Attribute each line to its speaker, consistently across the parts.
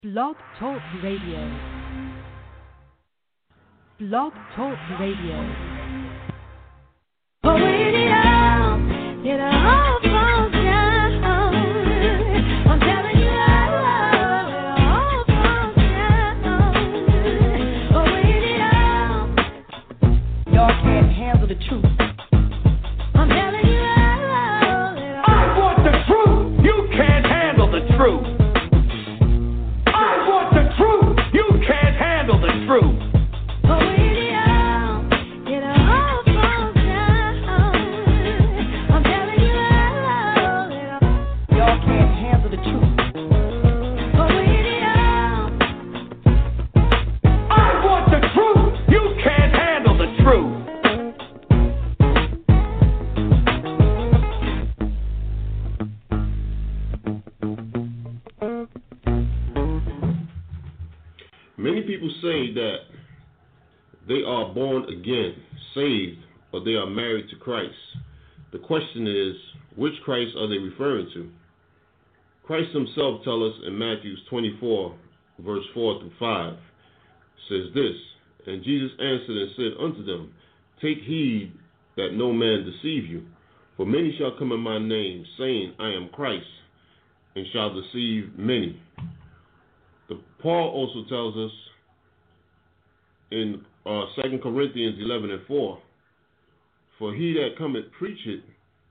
Speaker 1: Blog Talk Radio. Blog Talk Radio.
Speaker 2: Pulling it out, it all falls down. I'm telling you, it all falls down. Pulling it out. Y'all can't handle the truth. I'm telling you,
Speaker 3: I want the truth. You can't handle the truth. I want the truth. You can't handle the truth.
Speaker 4: Many people say that they are born again, saved, or they are married to Christ. The question is, which Christ are they referring to? Christ himself tells us in Matthew 24, verse 4 through 5, says this, "And Jesus answered and said unto them, Take heed that no man deceive you. For many shall come in my name, saying, I am Christ, and shall deceive many." Paul also tells us in 2 Corinthians 11 and 4, For he that cometh preacheth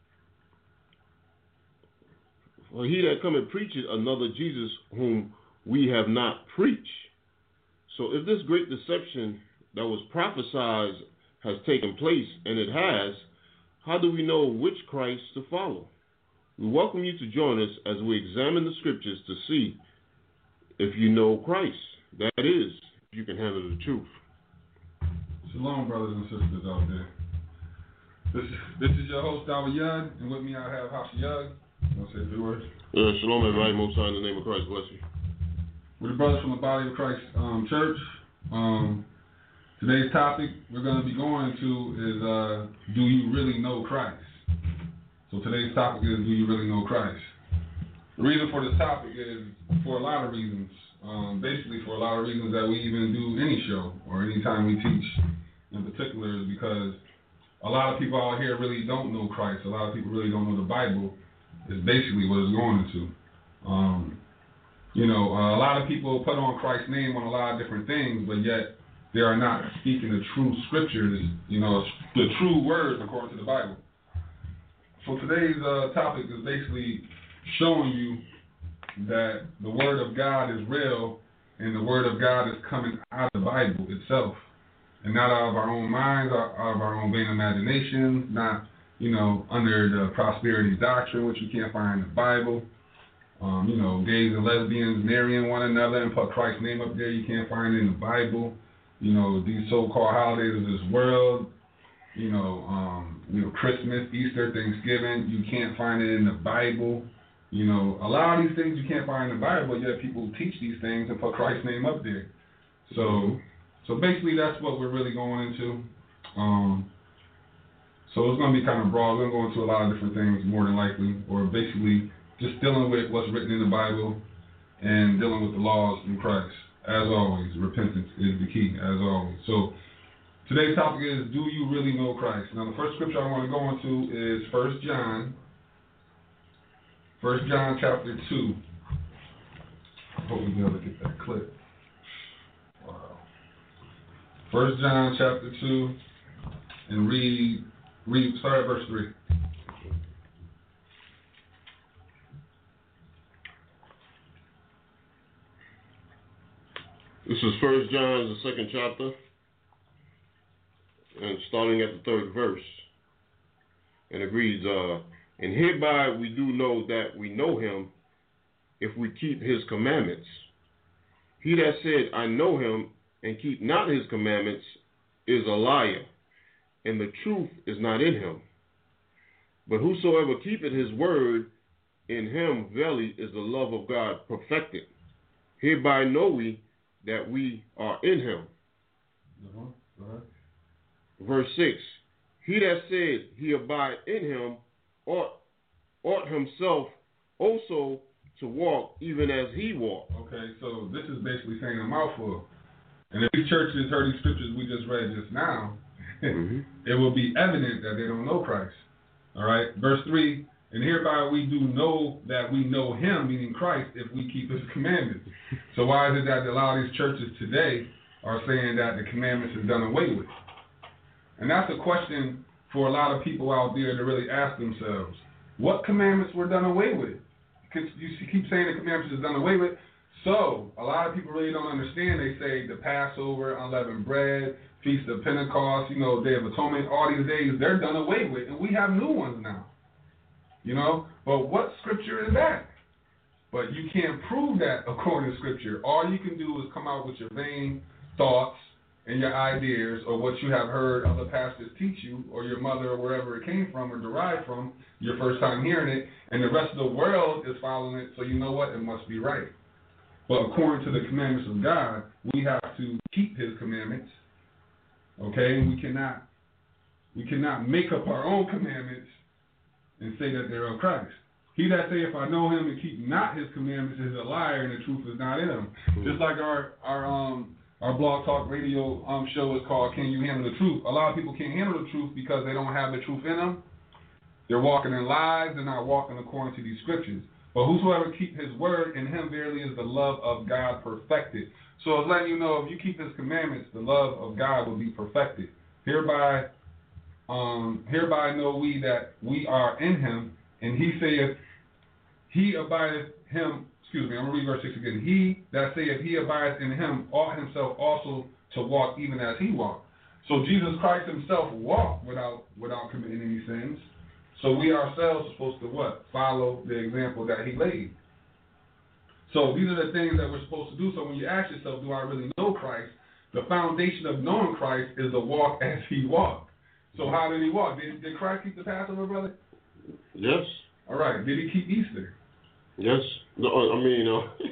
Speaker 4: another Jesus whom we have not preached. So if this great deception that was prophesied has taken place, and it has, how do we know which Christ to follow? We welcome you to join us as we examine the scriptures to see if you know Christ. That is, if you can handle the truth.
Speaker 5: Shalom, brothers and sisters out there. This is your host, Dawa Yud, and with me I have Hashi Yud. You want to say a few words?
Speaker 4: Shalom, everybody. Most high in the name of Christ. Bless you.
Speaker 5: We're the brothers from the Body of Christ Church. Today's topic we're going to be going to is, do you really know Christ? So today's topic is, do you really know Christ? The reason for this topic is for a lot of reasons. Basically for a lot of reasons that we even do any show or any time we teach in particular is because a lot of people out here really don't know Christ. A lot of people really don't know the Bible is basically what it's going into. A lot of people put on Christ's name on a lot of different things, but yet they are not speaking the true scriptures, the true words according to the Bible. So today's topic is basically showing you that the Word of God is real and the Word of God is coming out of the Bible itself and not out of our own minds, out of our own vain imagination, not, under the prosperity doctrine, which you can't find in the Bible. Gays and lesbians marrying one another and put Christ's name up there, you can't find it in the Bible. These so-called holidays of this world, Christmas, Easter, Thanksgiving, you can't find it in the Bible. A lot of these things you can't find in the Bible, yet people teach these things and put Christ's name up there. So basically that's what we're really going into. So it's going to be kind of broad. We're going to go into a lot of different things more than likely, or basically just dealing with what's written in the Bible and dealing with the laws in Christ. As always, repentance is the key, as always. So today's topic is, do you really know Christ? Now the first scripture I want to go into is 1 John chapter 2. I hope we'll be able to get that clip. Wow. 1 John chapter 2, and read start at verse 3.
Speaker 4: This is 1 John, the second chapter, and starting at the third verse. And it reads, And hereby we do know that we know him, if we keep his commandments. He that said, I know him, and keep not his commandments, is a liar, and the truth is not in him. But whosoever keepeth his word, in him verily is the love of God perfected. Hereby know we that we are in him. Verse 6, He that said he abide in him ought himself also to walk even as he walked.
Speaker 5: Okay, so this is basically saying a mouthful. And if these churches heard these scriptures we just read just now, it will be evident that they don't know Christ. All right, verse 3, and hereby we do know that we know him, meaning Christ, if we keep his commandments. So why is it that a lot of these churches today are saying that the commandments is done away with? And that's a question for a lot of people out there to really ask themselves. What commandments were done away with? Because you keep saying the commandments is done away with. So a lot of people really don't understand. They say the Passover, unleavened bread, Feast of Pentecost, Day of Atonement, all these days, they're done away with. And we have new ones now. But what scripture is that? But you can't prove that according to scripture. All you can do is come out with your vain thoughts and your ideas, or what you have heard other pastors teach you, or your mother, or wherever it came from or derived from, your first time hearing it, and the rest of the world is following it, so you know what? It must be right. But according to the commandments of God, we have to keep his commandments, okay? And we cannot make up our own commandments and say that they're of Christ. He that saith, I know him, and keep not his commandments is a liar, and the truth is not in him. Just like our Blog Talk Radio show is called Can You Handle the Truth? A lot of people can't handle the truth because they don't have the truth in them. They're walking in lies. They're not walking according to these scriptures. But whosoever keep his word, in him verily is the love of God perfected. So it's letting you know, if you keep his commandments, the love of God will be perfected. Hereby know we that we are in him, and he saith, he abideth him. I'm going to read verse 6 again. He that saith he abideth in him ought himself also to walk even as he walked. So Jesus Christ himself walked without committing any sins. So we ourselves are supposed to what? Follow the example that he laid. So these are the things that we're supposed to do. So when you ask yourself, do I really know Christ? The foundation of knowing Christ is to walk as he walked. So how did he walk? Did Christ keep the Passover, brother?
Speaker 4: Yes.
Speaker 5: All right. Did he keep Easter?
Speaker 4: Yes. No, I mean,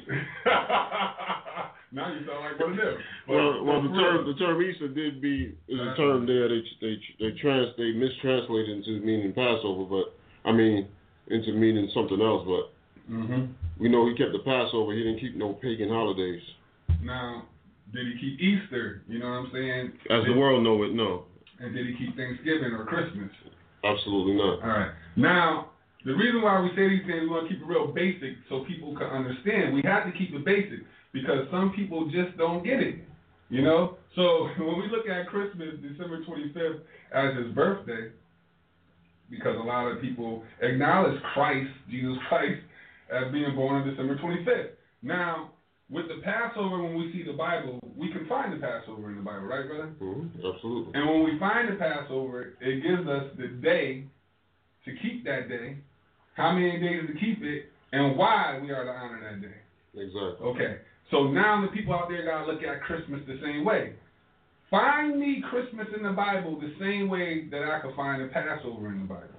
Speaker 5: now you sound like one of them.
Speaker 4: Well, the term Easter is a term there they mistranslated into meaning Passover, but into meaning something else. But we know he kept the Passover. He didn't keep no pagan holidays.
Speaker 5: Now, did he keep Easter? You know what I'm saying?
Speaker 4: As the world know it, no.
Speaker 5: And did he keep Thanksgiving or Christmas?
Speaker 4: Absolutely not.
Speaker 5: All right. Now, the reason why we say these things, we want to keep it real basic so people can understand. We have to keep it basic because some people just don't get it, So when we look at Christmas, December 25th, as his birthday, because a lot of people acknowledge Christ, Jesus Christ, as being born on December 25th. Now, with the Passover, when we see the Bible, we can find the Passover in the Bible, right, brother?
Speaker 4: Absolutely.
Speaker 5: And when we find the Passover, it gives us the day to keep that day, how many days to keep it, and why we are to honor that day.
Speaker 4: Exactly.
Speaker 5: Okay. So now the people out there got to look at Christmas the same way. Find me Christmas in the Bible the same way that I could find the Passover in the Bible.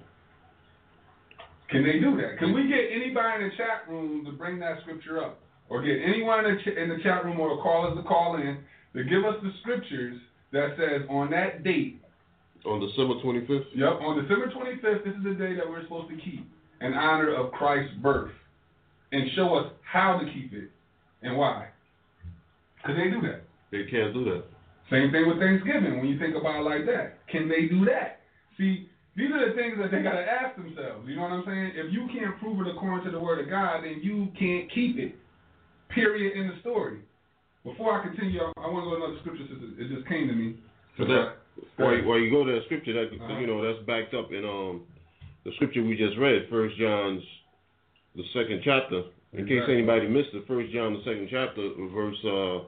Speaker 5: Can they do that? Can we get anybody in the chat room to bring that scripture up? Or get anyone in the chat room or call us to call in to give us the scriptures that says on that date.
Speaker 4: On December 25th?
Speaker 5: Yep, on December 25th, this is the day that we're supposed to keep in honor of Christ's birth. And show us how to keep it and why. Because they do that.
Speaker 4: They can't do that.
Speaker 5: Same thing with Thanksgiving when you think about it like that. Can they do that? See, these are the things that they got to ask themselves. You know what I'm saying? If you can't prove it according to the Word of God, then you can't keep it. Period in the story. Before I continue, I want to go to another scripture since it just came to me.
Speaker 4: While you go to that scripture, that's backed up in the scripture we just read, 1 John, the 2nd chapter. In case anybody missed it, 1 John, the 2nd chapter, verse,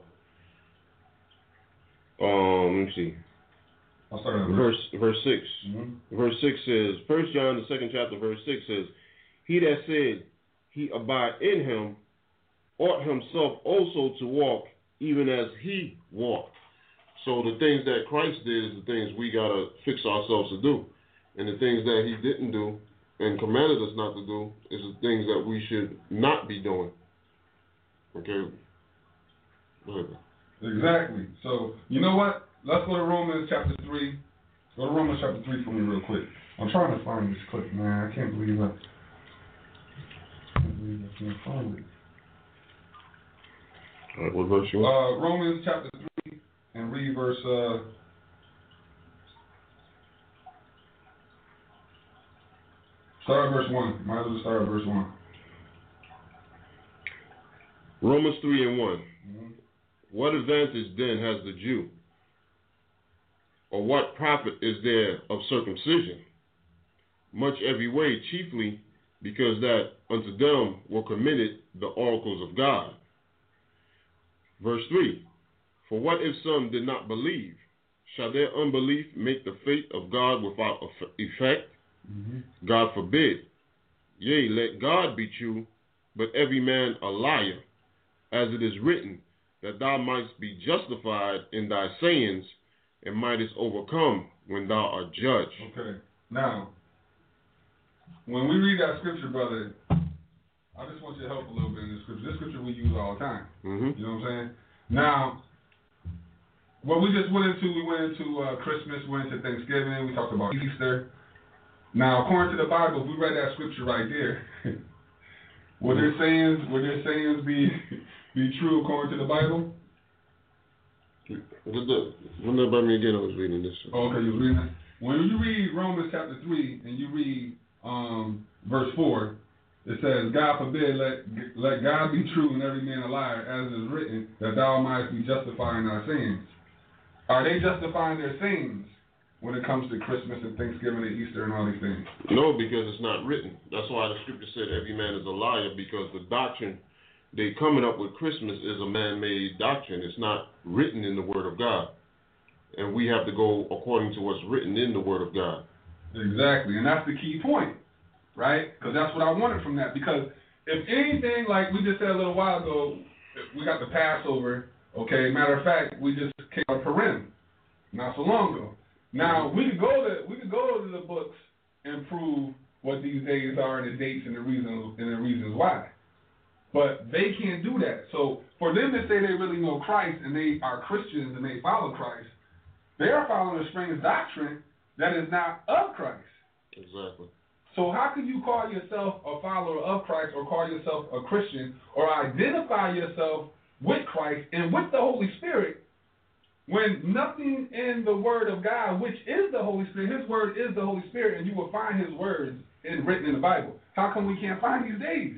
Speaker 4: let me see.
Speaker 5: I'll start at
Speaker 4: verse 6. Mm-hmm. Verse 6 says, 1 John, the 2nd chapter, verse 6 says, he that said he abide in him ought himself also to walk even as he walked. So the things that Christ did is the things we got to fix ourselves to do. And the things that he didn't do and commanded us not to do is the things that we should not be doing. Okay?
Speaker 5: Exactly. So, you know what? Let's go to Romans chapter 3. Go to Romans chapter 3 for me real quick. I'm trying to find this clip, man. I can't believe it.
Speaker 4: All right, what verse you want?
Speaker 5: Romans chapter 3 and read verse. Start at verse 1. Might as well start at verse 1.
Speaker 4: Romans 3 and 1.
Speaker 5: Mm-hmm.
Speaker 4: What advantage then has the Jew? Or what profit is there of circumcision? Much every way, chiefly because that unto them were committed the oracles of God. Verse 3. For what if some did not believe? Shall their unbelief make the faith of God without effect?
Speaker 5: Mm-hmm.
Speaker 4: God forbid. Yea, let God be true, but every man a liar, as it is written, that thou mightest be justified in thy sayings, and mightest overcome when thou art judged.
Speaker 5: Okay. Now, when we read that scripture, brother, I just want you to help a little bit in this scripture. This scripture we use all the time.
Speaker 4: Mm-hmm.
Speaker 5: You know what I'm saying? Now, what we just went into, Christmas, we went into Thanksgiving, we talked about Easter. Now, according to the Bible, if we read that scripture right there, would their sayings be true according to the Bible?
Speaker 4: Run that by me again. I was reading this.
Speaker 5: Okay, you reading it? When you read Romans chapter 3 and you read verse 4, it says, God forbid, let God be true and every man a liar, as it is written, that thou mightest be justified in thy sayings. Are they justifying their sayings when it comes to Christmas and Thanksgiving and Easter and all these things?
Speaker 4: No, because it's not written. That's why the scripture said every man is a liar, because the doctrine they coming up with Christmas is a man-made doctrine. It's not written in the Word of God. And we have to go according to what's written in the Word of God.
Speaker 5: Exactly, and that's the key point, right? Because that's what I wanted from that. Because if anything, like we just said a little while ago, we got the Passover, okay? Matter of fact, we just came out of Purim not so long ago. Now, we could go to the books and prove what these days are and the dates and the reasons why. But they can't do that. So for them to say they really know Christ and they are Christians and they follow Christ, they are following a strange doctrine that is not of Christ.
Speaker 4: Exactly.
Speaker 5: So how can you call yourself a follower of Christ or call yourself a Christian or identify yourself with Christ and with the Holy Spirit when nothing in the Word of God, which is the Holy Spirit, His Word is the Holy Spirit, and you will find His words written in the Bible? How come we can't find these days?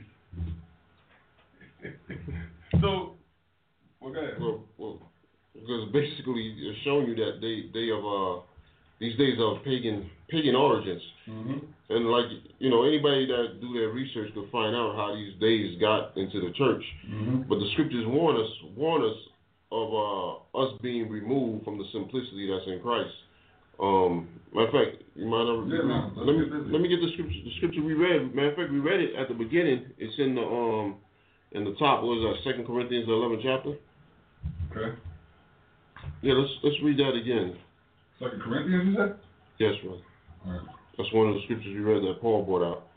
Speaker 5: So, well, go ahead.
Speaker 4: Well, because basically it's showing you that they have these days are pagan origins,
Speaker 5: mm-hmm.
Speaker 4: and like anybody that do their research could find out how these days got into the church.
Speaker 5: Mm-hmm.
Speaker 4: But the scriptures warn us of us being removed from the simplicity that's in Christ. Matter of fact, you mind? Let me get the scripture. The scripture we read. Matter of fact, we read it at the beginning. It's in the top. What is that? 2 Corinthians 11th chapter.
Speaker 5: Okay.
Speaker 4: Yeah, let's read that again.
Speaker 5: 2 Corinthians, you said?
Speaker 4: Yes, brother.
Speaker 5: All right.
Speaker 4: That's one of the scriptures we read that Paul brought out.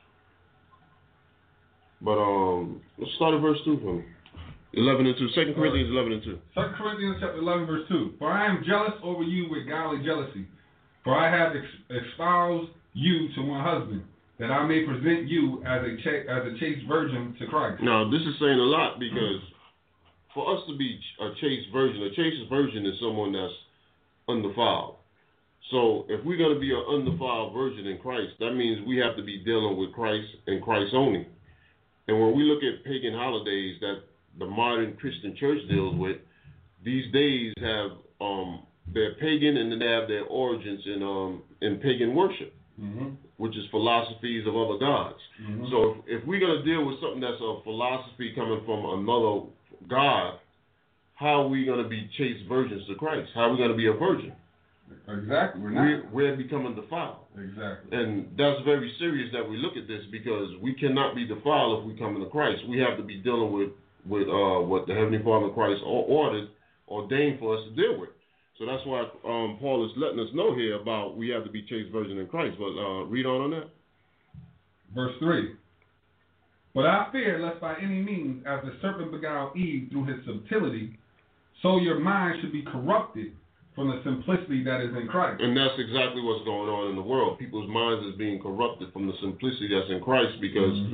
Speaker 4: But let's start at verse 2 from 11 and 2. 2 Corinthians 11 and 2.
Speaker 5: 2 Corinthians chapter 11, verse 2. For I am jealous over you with godly jealousy. For I have espoused you to one husband, that I may present you as a chaste virgin to Christ.
Speaker 4: Now, this is saying a lot, because for us to be a chaste virgin is someone that's undefiled. So if we're going to be an undefiled virgin in Christ, that means we have to be dealing with Christ and Christ only. And when we look at pagan holidays that the modern Christian church deals with, these days have they're pagan, and then they have their origins in pagan worship,
Speaker 5: mm-hmm.
Speaker 4: which is philosophies of other gods.
Speaker 5: Mm-hmm.
Speaker 4: So if we're going to deal with something that's a philosophy coming from another god, how are we going to be chaste virgins to Christ? How are we going to be a virgin?
Speaker 5: Exactly. We're not.
Speaker 4: We're becoming defiled.
Speaker 5: Exactly.
Speaker 4: And that's very serious that we look at this, because we cannot be defiled if we come into Christ. We have to be dealing with what the Heavenly Father Christ ordained for us to deal with. So that's why Paul is letting us know here about we have to be chaste virgin in Christ. But read on that.
Speaker 5: Verse 3. But I fear lest by any means, as the serpent beguiled Eve through his subtlety, so your mind should be corrupted from the simplicity that is in Christ.
Speaker 4: And that's exactly what's going on in the world. People's minds is being corrupted from the simplicity that's in Christ, because
Speaker 5: mm-hmm.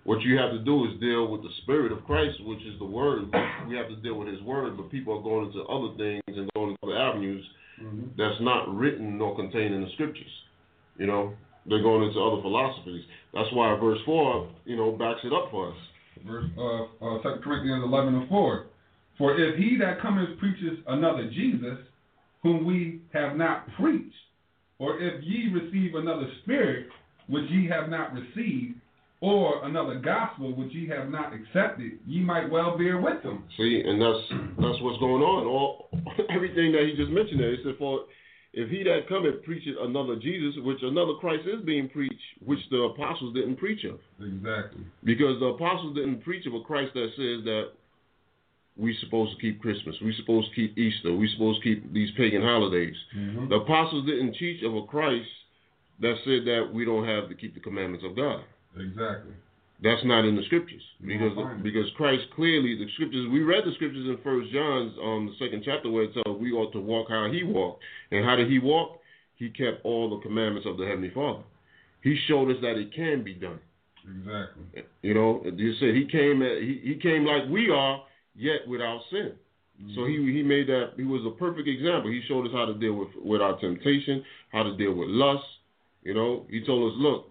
Speaker 4: What you have to do is deal with the spirit of Christ, which is the word. We have to deal with his word, but people are going into other things and going into other avenues that's not written nor contained in the scriptures. You know, they're going into other philosophies. That's why verse 4, you know, backs it up for us.
Speaker 5: Verse 2 Corinthians 11:4. For if he that cometh preaches another Jesus, whom we have not preached, or if ye receive another spirit, which ye have not received, or another gospel which ye have not accepted, ye might well bear with them.
Speaker 4: See, and that's what's going on. Everything that he just mentioned there, he said, for if he that cometh preacheth another Jesus, which another Christ is being preached, which the apostles didn't preach of.
Speaker 5: Exactly.
Speaker 4: Because the apostles didn't preach of a Christ that says that we're supposed to keep Christmas, we're supposed to keep Easter, we're supposed to keep these pagan holidays. The apostles didn't teach of a Christ that said that we don't have to keep the commandments of God.
Speaker 5: Exactly.
Speaker 4: That's not in the scriptures, because Christ clearly, the scriptures, we read the scriptures in 1 John, the 2nd chapter, where it tells we ought to walk how he walked. And how did he walk? He kept all the commandments of the Heavenly Father. He showed us that it can be done.
Speaker 5: Exactly.
Speaker 4: You know, you said he came like we are, yet without sin. So he made that, he was a perfect example. He showed us how to deal with our temptation, how to deal with lust. You know, he told us, look,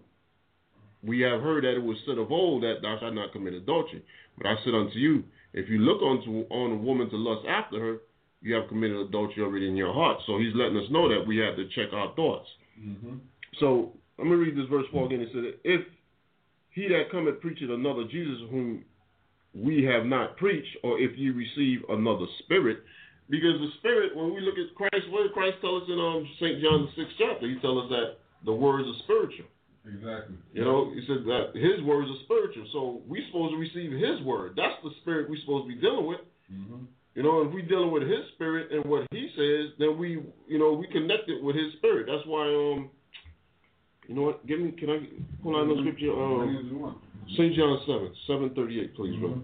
Speaker 4: we have heard that it was said of old that thou shalt not commit adultery. But I said unto you, if you look on a woman to lust after her, you have committed adultery already in your heart. So he's letting us know that we have to check our thoughts. So I'm going to read this verse 4 again. It said, if he that cometh preacheth another Jesus whom we have not preached, or if you receive another spirit, because the spirit, when we look at Christ, what did Christ tell us in St. John the 6th chapter? He tells us that the words are spiritual.
Speaker 5: Exactly.
Speaker 4: You know, he said that his words are spiritual, so we're supposed to receive his word. That's the spirit we're supposed to be dealing with. You know, if we're dealing with his spirit and what he says, then we connect it with his spirit. That's why, you know what? Can I pull out the scripture? St. John 7:38, please, bro.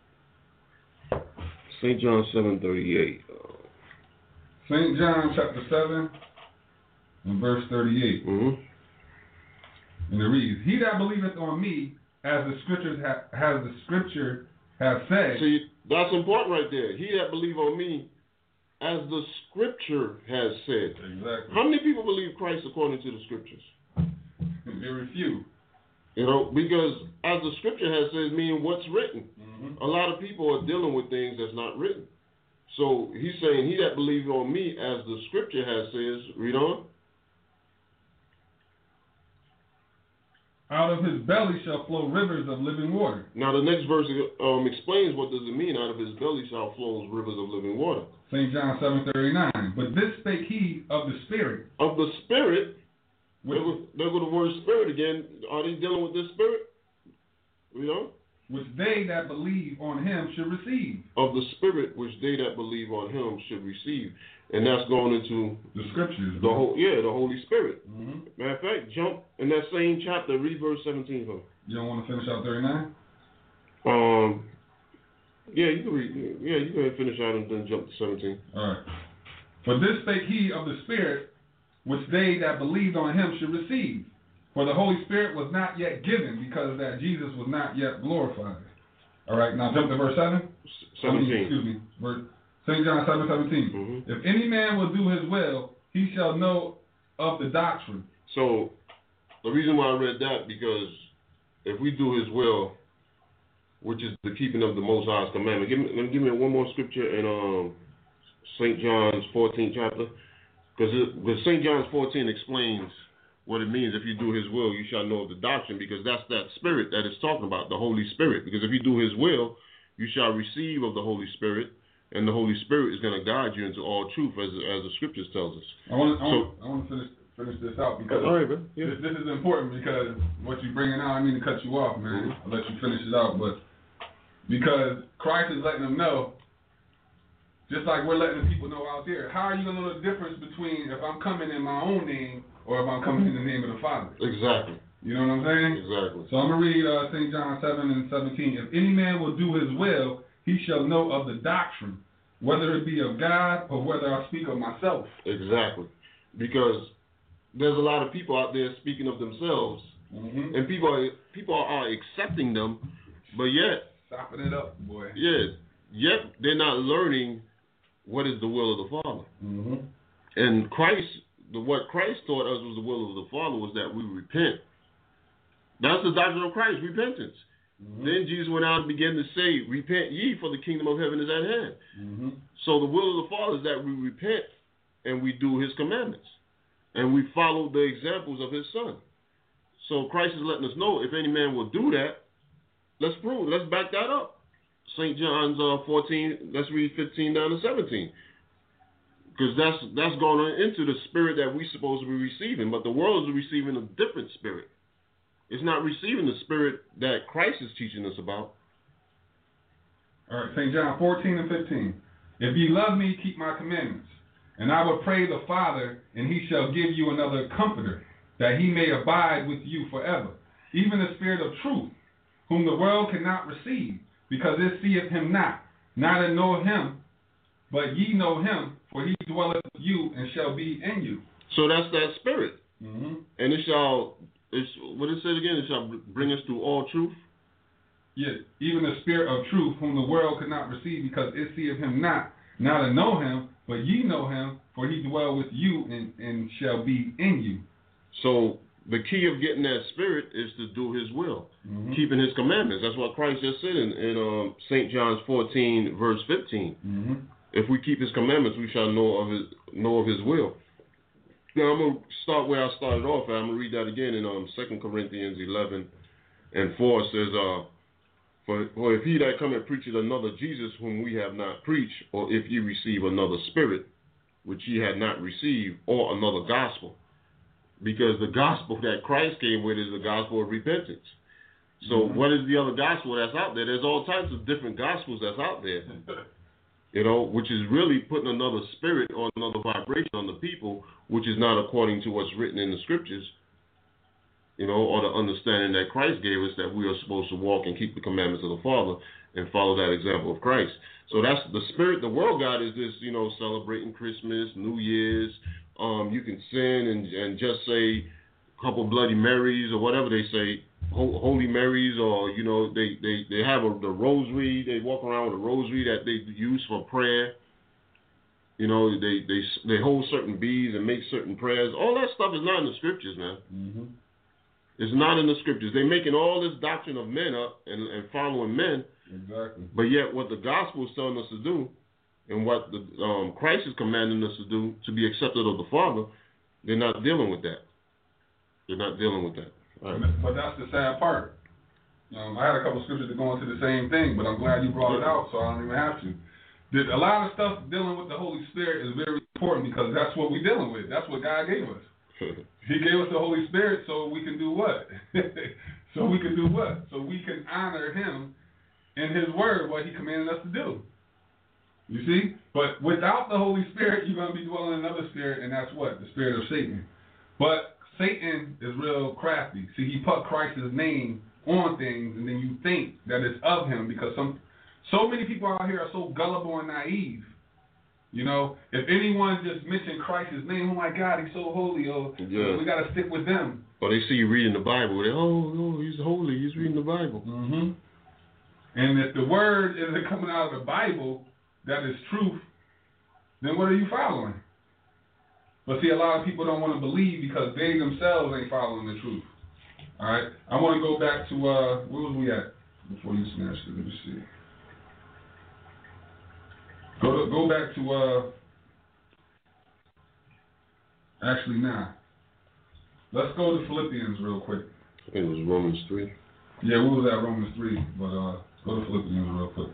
Speaker 4: St. John 7:38.
Speaker 5: St. John chapter 7 and verse 38. And it reads, he that believeth on me, as the scripture have said.
Speaker 4: See, that's important right there. He that believe on me, as the scripture has said.
Speaker 5: Exactly.
Speaker 4: How many people believe Christ according to the scriptures?
Speaker 5: Very few.
Speaker 4: You know, because as the scripture has said, meaning what's written. A lot of people are dealing with things that's not written. So he's saying, he that believes on me, as the scripture has says, read on.
Speaker 5: Out of his belly shall flow rivers of living water.
Speaker 4: Now the next verse explains what does it mean, out of his belly shall flow rivers of living water.
Speaker 5: St. John 7:39. But this spake he of the Spirit.
Speaker 4: Of the Spirit? There go the word Spirit again. Are they dealing with this Spirit? You know?
Speaker 5: Which they that believe on him should receive.
Speaker 4: Of the Spirit which they that believe on him should receive. And that's going into
Speaker 5: the scriptures.
Speaker 4: The Holy Spirit. Matter of fact, jump in that same chapter, read verse 17 for me.
Speaker 5: You don't want to finish out 39?
Speaker 4: Yeah, you can read. Yeah, you can finish out and then jump to 17.
Speaker 5: All right. For this spake he of the Spirit, which they that believed on him should receive. For the Holy Spirit was not yet given, because that Jesus was not yet glorified. All right, now jump to verse 7.
Speaker 4: 17.
Speaker 5: St. John 7:17. If any man will do his will, he shall know of the doctrine.
Speaker 4: So, the reason why I read that, because if we do his will, which is the keeping of the Most High's commandment. Give me one more scripture in St. John's 14th chapter. Because St. John's 14 explains what it means. If you do his will, you shall know of the doctrine, because that's that spirit that it's talking about, the Holy Spirit. Because if you do his will, you shall receive of the Holy Spirit, and the Holy Spirit is going to guide you into all truth, as the scriptures tells us.
Speaker 5: I want to finish this out, because
Speaker 4: all right, man. Yeah.
Speaker 5: This is important, because what you're bringing out, I mean to cut you off, man. I'll let you finish it out, but because Christ is letting them know, just like we're letting the people know out there, how are you going to know the difference between if I'm coming in my own name or if I'm coming in the name of the Father?
Speaker 4: Exactly.
Speaker 5: You know what I'm saying?
Speaker 4: Exactly.
Speaker 5: So I'm going to read St. John 7:17. If any man will do his will, he shall know of the doctrine, whether it be of God or whether I speak of myself.
Speaker 4: Exactly. Because there's a lot of people out there speaking of themselves, and people are accepting them, but yet
Speaker 5: stopping it up, boy.
Speaker 4: Yeah, yet they're not learning what is the will of the Father. And what Christ taught us was the will of the Father was that we repent. That's the doctrine of Christ, repentance. Then Jesus went out and began to say, repent ye, for the kingdom of heaven is at hand. So the will of the Father is that we repent and we do his commandments. And we follow the examples of his Son. So Christ is letting us know, if any man will do that, let's back that up. St. John's 14, let's read 15 down to 17. Because that's going into the spirit that we're supposed to be receiving. But the world is receiving a different spirit. It's not receiving the spirit that Christ is teaching us about.
Speaker 5: All right, St. John 14 and 15. If ye love me, keep my commandments. And I will pray the Father, and he shall give you another comforter, that he may abide with you forever. Even the Spirit of truth, whom the world cannot receive, because it seeth him not, neither know him, but ye know him, for he dwelleth with you and shall be in you.
Speaker 4: So that's that spirit. And what it says again, it shall bring us to all truth.
Speaker 5: Yes, even the Spirit of truth, whom the world could not receive, because it seeth him not, neither know him, but ye know him, for he dwell with you and shall be in you.
Speaker 4: So the key of getting that spirit is to do his will, keeping his commandments. That's what Christ just said in St. John's 14, verse 15. If we keep his commandments, we shall know of his will. Now I'm going to start where I started off. I'm going to read that again in 2 Corinthians 11 and 4. It says, For if he that cometh preacheth another Jesus whom we have not preached, or if ye receive another spirit which ye had not received, or another gospel. Because the gospel that Christ came with is the gospel of repentance. So what is the other gospel that's out there? There's all types of different gospels that's out there. Which is really putting another spirit or another vibration on the people, which is not according to what's written in the scriptures, or the understanding that Christ gave us, that we are supposed to walk and keep the commandments of the Father and follow that example of Christ. So that's the spirit. The world God is this, celebrating Christmas, New Year's. You can sin and just say a couple Bloody Marys or whatever they say, Holy Marys, or they have the rosary. They walk around with a rosary that they use for prayer. They hold certain beads and make certain prayers. All that stuff is not in the scriptures, man. It's not in the scriptures. They're making all this doctrine of men up and following men.
Speaker 5: Exactly.
Speaker 4: But yet, what the gospel is telling us to do, and what the Christ is commanding us to do, to be accepted of the Father, they're not dealing with that. They're not dealing with that. All right.
Speaker 5: But that's the sad part. I had a couple of scriptures that go into the same thing, but I'm glad you brought it out, so I don't even have to. A lot of stuff dealing with the Holy Spirit is very important, because that's what we're dealing with. That's what God gave us. He gave us the Holy Spirit so we can do what? So we can honor him in his word, what he commanded us to do. You see? But without the Holy Spirit, you're going to be dwelling in another spirit, and that's what? The spirit of Satan. But Satan is real crafty. See, he put Christ's name on things, and then you think that it's of him, because so many people out here are so gullible and naive. If anyone just mentioned Christ's name, oh my God, he's so holy, we got to stick with them.
Speaker 4: Or they see you reading the Bible, he's holy, he's reading the Bible.
Speaker 5: And if the word isn't coming out of the Bible, that is truth, then what are you following? But see, a lot of people don't want to believe because they themselves ain't following the truth. All right? I want to go back to, where was we at before you snatched it? Let me see. Go back to, actually, now. Let's go to Philippians real quick.
Speaker 4: I think it was Romans 3.
Speaker 5: Yeah, we was at Romans 3, but go to Philippians real quick.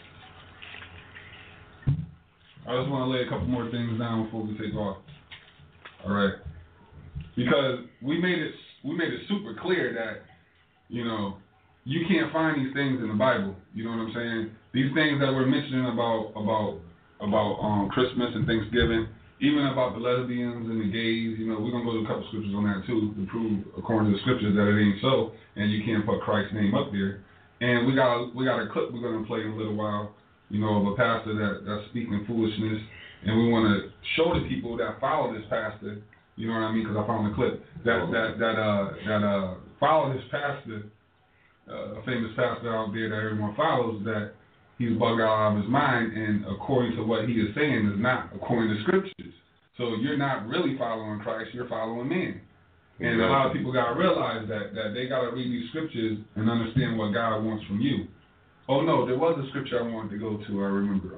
Speaker 5: I just want to lay a couple more things down before we take off. All right, because we made it super clear that you can't find these things in the Bible. You know what I'm saying? These things that we're mentioning about Christmas and Thanksgiving, even about the lesbians and the gays. We're gonna go to a couple scriptures on that too to prove, according to the scriptures, that it ain't so, and you can't put Christ's name up there. And we got a clip we're gonna play in a little while. Of a pastor that's speaking foolishness, and we want to show the people that follow this pastor You know what I mean? Because I found the clip that followed his pastor, a famous pastor out there that everyone follows, that he's bugged out of his mind, and according to what he is saying is not according to scriptures. So you're not really following Christ, you're following man. And a lot of people got to realize that they got to read these scriptures and understand what God wants from you. Oh no, there was a scripture I wanted to go to, I remember.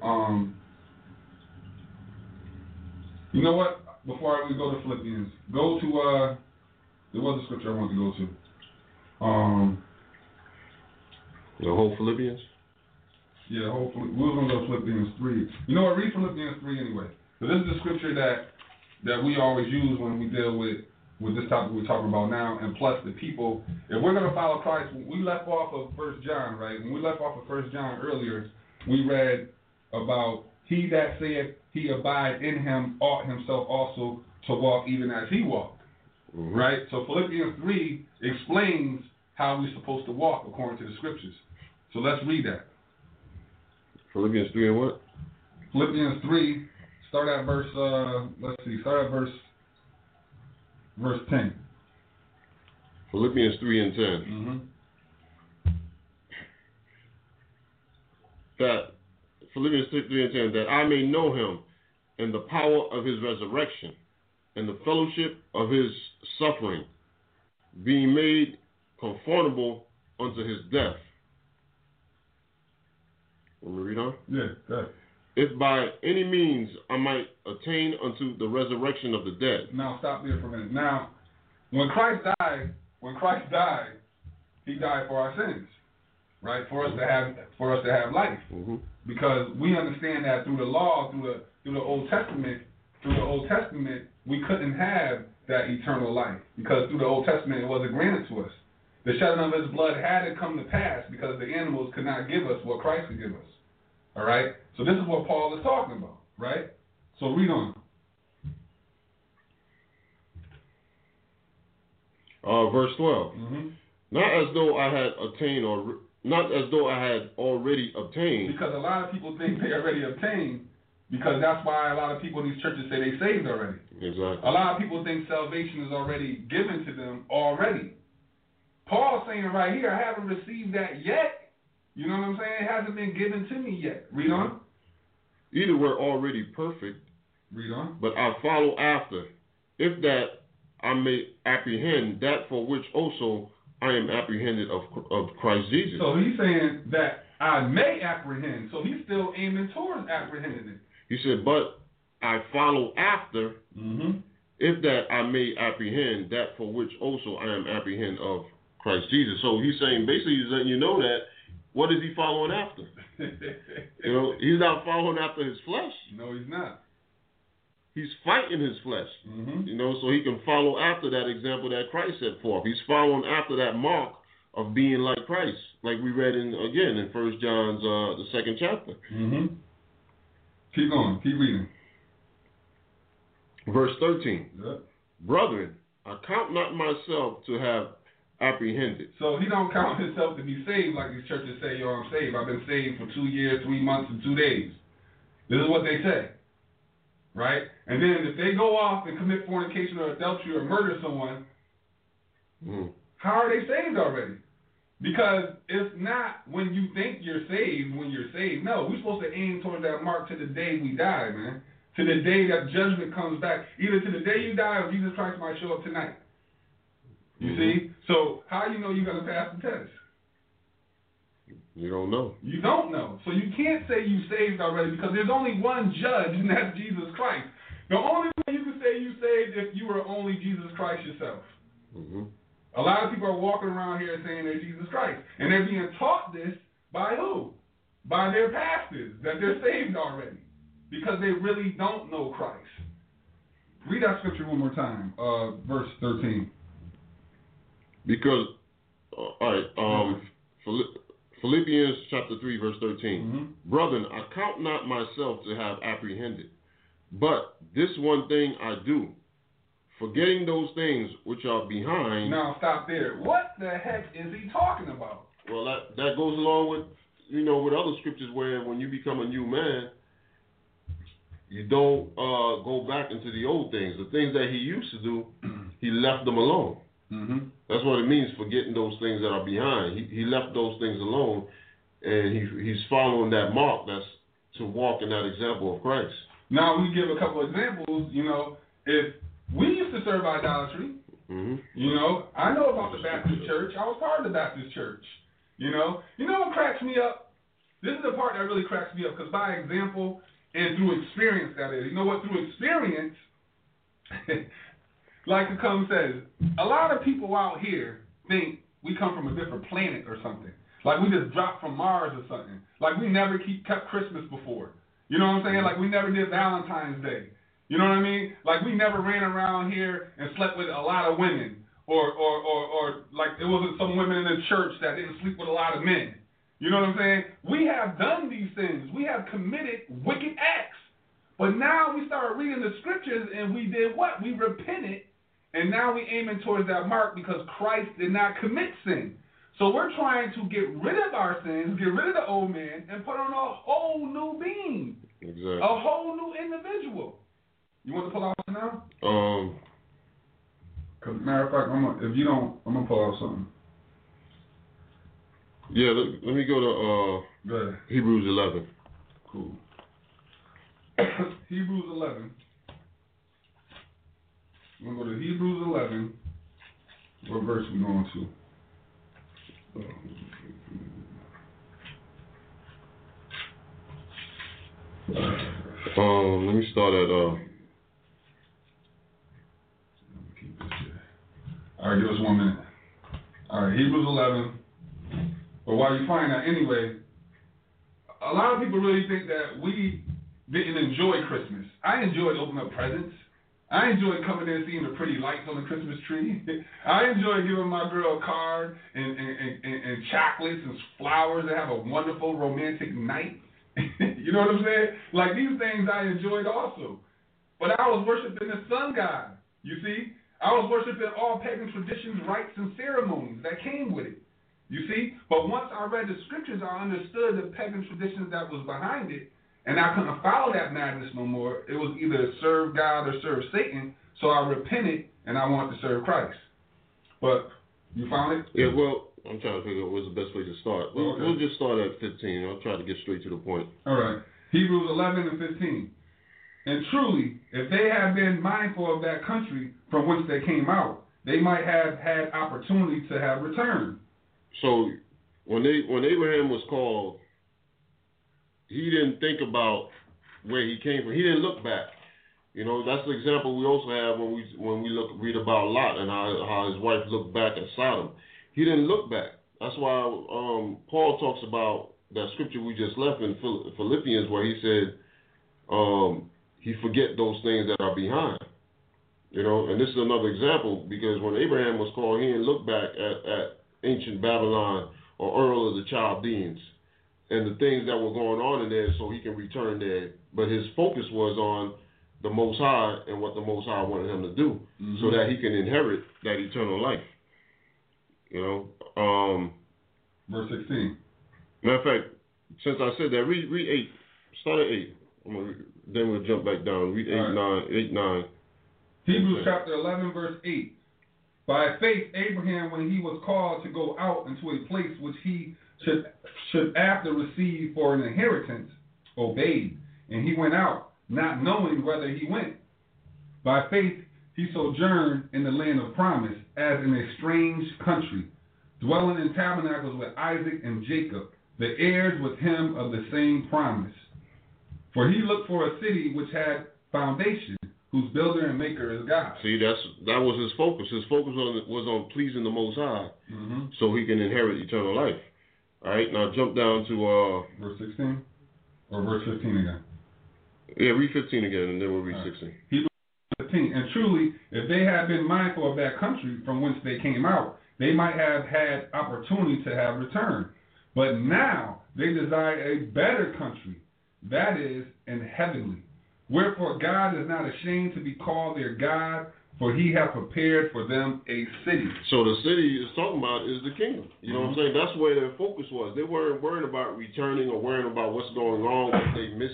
Speaker 5: You know what? Before we go to Philippians, go to, there was a scripture I wanted to go to.
Speaker 4: The whole Philippians?
Speaker 5: Yeah, hopefully. We were going to go to Philippians 3. You know what? Read Philippians 3 anyway. So this is the scripture that we always use when we deal with this topic we're talking about now, and plus the people. If we're going to follow Christ, we left off of 1 John, right? When we left off of 1 John earlier, we read about he that saith he abide in him ought himself also to walk even as he walked, right? So Philippians 3 explains how we're supposed to walk according to the scriptures. So let's read that.
Speaker 4: Philippians 3 and what?
Speaker 5: Philippians 3, start at verse, verse 10.
Speaker 4: Philippians 3 and 10.
Speaker 5: Mm-hmm.
Speaker 4: That Philippians 3 and 10, that I may know him and the power of his resurrection and the fellowship of his suffering, being made conformable unto his death. Let me read on?
Speaker 5: Yeah, go ahead.
Speaker 4: If by any means I might attain unto the resurrection of the dead.
Speaker 5: Now stop there for a minute. Now, when Christ died, he died for our sins, right? For us to have life.
Speaker 4: Mm-hmm.
Speaker 5: Because we understand that through the law, through the Old Testament, we couldn't have that eternal life. Because through the Old Testament, it wasn't granted to us. The shedding of his blood had to come to pass because the animals could not give us what Christ could give us. All right? So this is what Paul is talking about, right? So read on.
Speaker 4: Verse 12.
Speaker 5: Mm-hmm.
Speaker 4: Not as though I had already obtained.
Speaker 5: Because a lot of people think they already obtained, because that's why a lot of people in these churches say they saved already.
Speaker 4: Exactly.
Speaker 5: A lot of people think salvation is already given to them already. Paul's saying right here, I haven't received that yet. You know what I'm saying? It hasn't been given to me yet. Read on.
Speaker 4: Either we're already perfect.
Speaker 5: Read on.
Speaker 4: But I follow after, if that I may apprehend that for which also I am apprehended of Christ Jesus.
Speaker 5: So he's saying that I may apprehend. So he's still aiming towards apprehending it.
Speaker 4: He said, but I follow after, if that I may apprehend that for which also I am apprehended of Christ Jesus. So he's saying, basically, he's letting you know that, what is he following after? You know, he's not following after his flesh.
Speaker 5: No, he's not.
Speaker 4: He's fighting his flesh, you know, so he can follow after that example that Christ set forth. He's following after that mark of being like Christ, like we read in 1 John's the 2nd chapter.
Speaker 5: Keep going. Keep reading.
Speaker 4: Verse 13.
Speaker 5: Yep.
Speaker 4: Brethren, I count not myself to have apprehended.
Speaker 5: So he don't count himself to be saved like these churches say, yo, I'm saved. I've been saved for 2 years, 3 months, and 2 days. This is what they say. Right? And then if they go off and commit fornication or adultery or murder someone, how are they saved already? Because it's not when you think you're saved when you're saved. No, we're supposed to aim towards that mark to the day we die, man. To the day that judgment comes back. Either to the day you die or Jesus Christ might show up tonight. You see? So how do you know you're going to pass the test?
Speaker 4: You don't know.
Speaker 5: You don't know. So you can't say you saved already because there's only one judge, and that's Jesus Christ. The only way you can say you saved if you were only Jesus Christ yourself. A lot of people are walking around here saying they're Jesus Christ. And they're being taught this by who? By their pastors, that they're saved already. Because they really don't know Christ. Read that scripture one more time, verse 13.
Speaker 4: Because, Philippians chapter 3, verse 13. Brethren, I count not myself to have apprehended, but this one thing I do, forgetting those things which are behind.
Speaker 5: Now stop there. What the heck is he talking about?
Speaker 4: Well, that goes along with, with other scriptures where when you become a new man, you don't go back into the old things. The things that he used to do, he left them alone.
Speaker 5: Mm-hmm.
Speaker 4: That's what it means, forgetting those things that are behind. He left those things alone, and he's following that mark. That's to walk in that example of Christ.
Speaker 5: Now, we give a couple examples. If we used to serve idolatry, I know about the Baptist church. I was part of the Baptist church. You know what cracks me up? This is the part that really cracks me up, because by example and through experience, that is. You know what? Through experience, like Akum says, a lot of people out here think we come from a different planet or something. Like we just dropped from Mars or something. Like we never kept Christmas before. You know what I'm saying? Like we never did Valentine's Day. You know what I mean? Like we never ran around here and slept with a lot of women. Or like there wasn't some women in the church that didn't sleep with a lot of men. You know what I'm saying? We have done these things. We have committed wicked acts. But now we started reading the scriptures and we did what? We repented, and now we aiming towards that mark because Christ did not commit sin. So we're trying to get rid of our sins, get rid of the old man, and put on a whole new being.
Speaker 4: Exactly.
Speaker 5: A whole new individual. You want to pull out now? Matter of fact, I'm gonna pull out something.
Speaker 4: Yeah, let me go to Hebrews 11.
Speaker 5: Cool. Hebrews 11. I'm gonna go to Hebrews 11. What verse we going to?
Speaker 4: Let me start at
Speaker 5: All right, give us 1 minute. All right, Hebrews 11. But while you find that, anyway, a lot of people really think that we didn't enjoy Christmas. I enjoyed opening up presents. I enjoyed coming in and seeing the pretty lights on the Christmas tree. I enjoyed giving my girl a card and chocolates and flowers and have a wonderful romantic night. You know what I'm saying? Like these things I enjoyed also. But I was worshiping the sun god, you see? I was worshiping all pagan traditions, rites, and ceremonies that came with it. You see? But once I read the scriptures, I understood the pagan traditions that was behind it, and I couldn't follow that madness no more. It was either serve God or serve Satan, so I repented, and I wanted to serve Christ. But you found it?
Speaker 4: Yeah, well, I'm trying to figure out what's the best place to start. We'll just start at 15. I'll try to get straight to the point.
Speaker 5: All right. Hebrews 11 and 15. And truly, if they had been mindful of that country from whence they came out, they might have had opportunity to have returned.
Speaker 4: So when Abraham was called, he didn't think about where he came from. He didn't look back. You know, that's the example we also have when we read about Lot and how his wife looked back at Sodom. He didn't look back. That's why Paul talks about that scripture we just left in Philippians, where he said he forget those things that are behind. You know, and this is another example, because when Abraham was called, he didn't look back at ancient Babylon or Ur of the Chaldeans and the things that were going on in there so he can return there. But his focus was on the Most High and what the Most High wanted him to do, so that he can inherit that eternal life. You know?
Speaker 5: Verse 16.
Speaker 4: Matter of fact, since I said that, read 8. Start at 8. Then we'll jump back down. Read 8, 9.
Speaker 5: Hebrews chapter 11, verse 8. By faith, Abraham, when he was called to go out into a place which he should after receive for an inheritance, obeyed. And he went out, not knowing whether he went. By faith, he sojourned in the land of promise, as in a strange country, dwelling in tabernacles with Isaac and Jacob, the heirs with him of the same promise. For he looked for a city which had foundation, whose builder and maker is God.
Speaker 4: See, that was his focus. His focus was on pleasing the Most High, so he can inherit eternal life. All right, now jump down to
Speaker 5: verse 16 or verse 15 again.
Speaker 4: Yeah, read 15 again, and then we'll read 16.
Speaker 5: Hebrews 15. And truly, if they had been mindful of that country from whence they came out, they might have had opportunity to have returned. But now they desire a better country, that is, an heavenly. Wherefore God is not ashamed to be called their God, for he hath prepared for them a city.
Speaker 4: So the city is talking about is the kingdom. You know what I'm saying? That's where their focus was. They weren't worried about returning or worrying about what's going on, what they missing.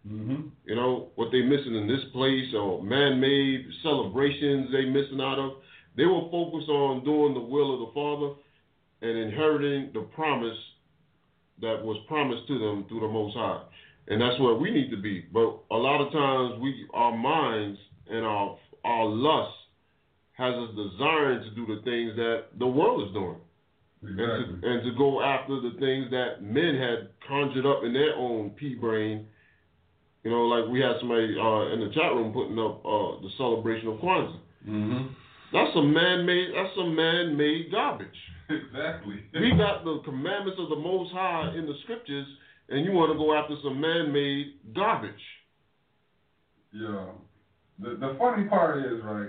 Speaker 5: Mm-hmm.
Speaker 4: You know, what they missing in this place or man-made celebrations they missing out of. They were focused on doing the will of the Father and inheriting the promise that was promised to them through the Most High. And that's where we need to be. But a lot of times our minds and our lust has us desiring to do the things that the world is doing.
Speaker 5: Exactly.
Speaker 4: And to go after the things that men had conjured up in their own pea brain. You know, like we had somebody in the chat room putting up the celebration of Kwanzaa.
Speaker 5: Mm-hmm.
Speaker 4: That's some man-made garbage.
Speaker 5: Exactly.
Speaker 4: We got the commandments of the Most High in the scriptures, and you want to go after some man-made garbage.
Speaker 5: Yeah. The funny part is, right,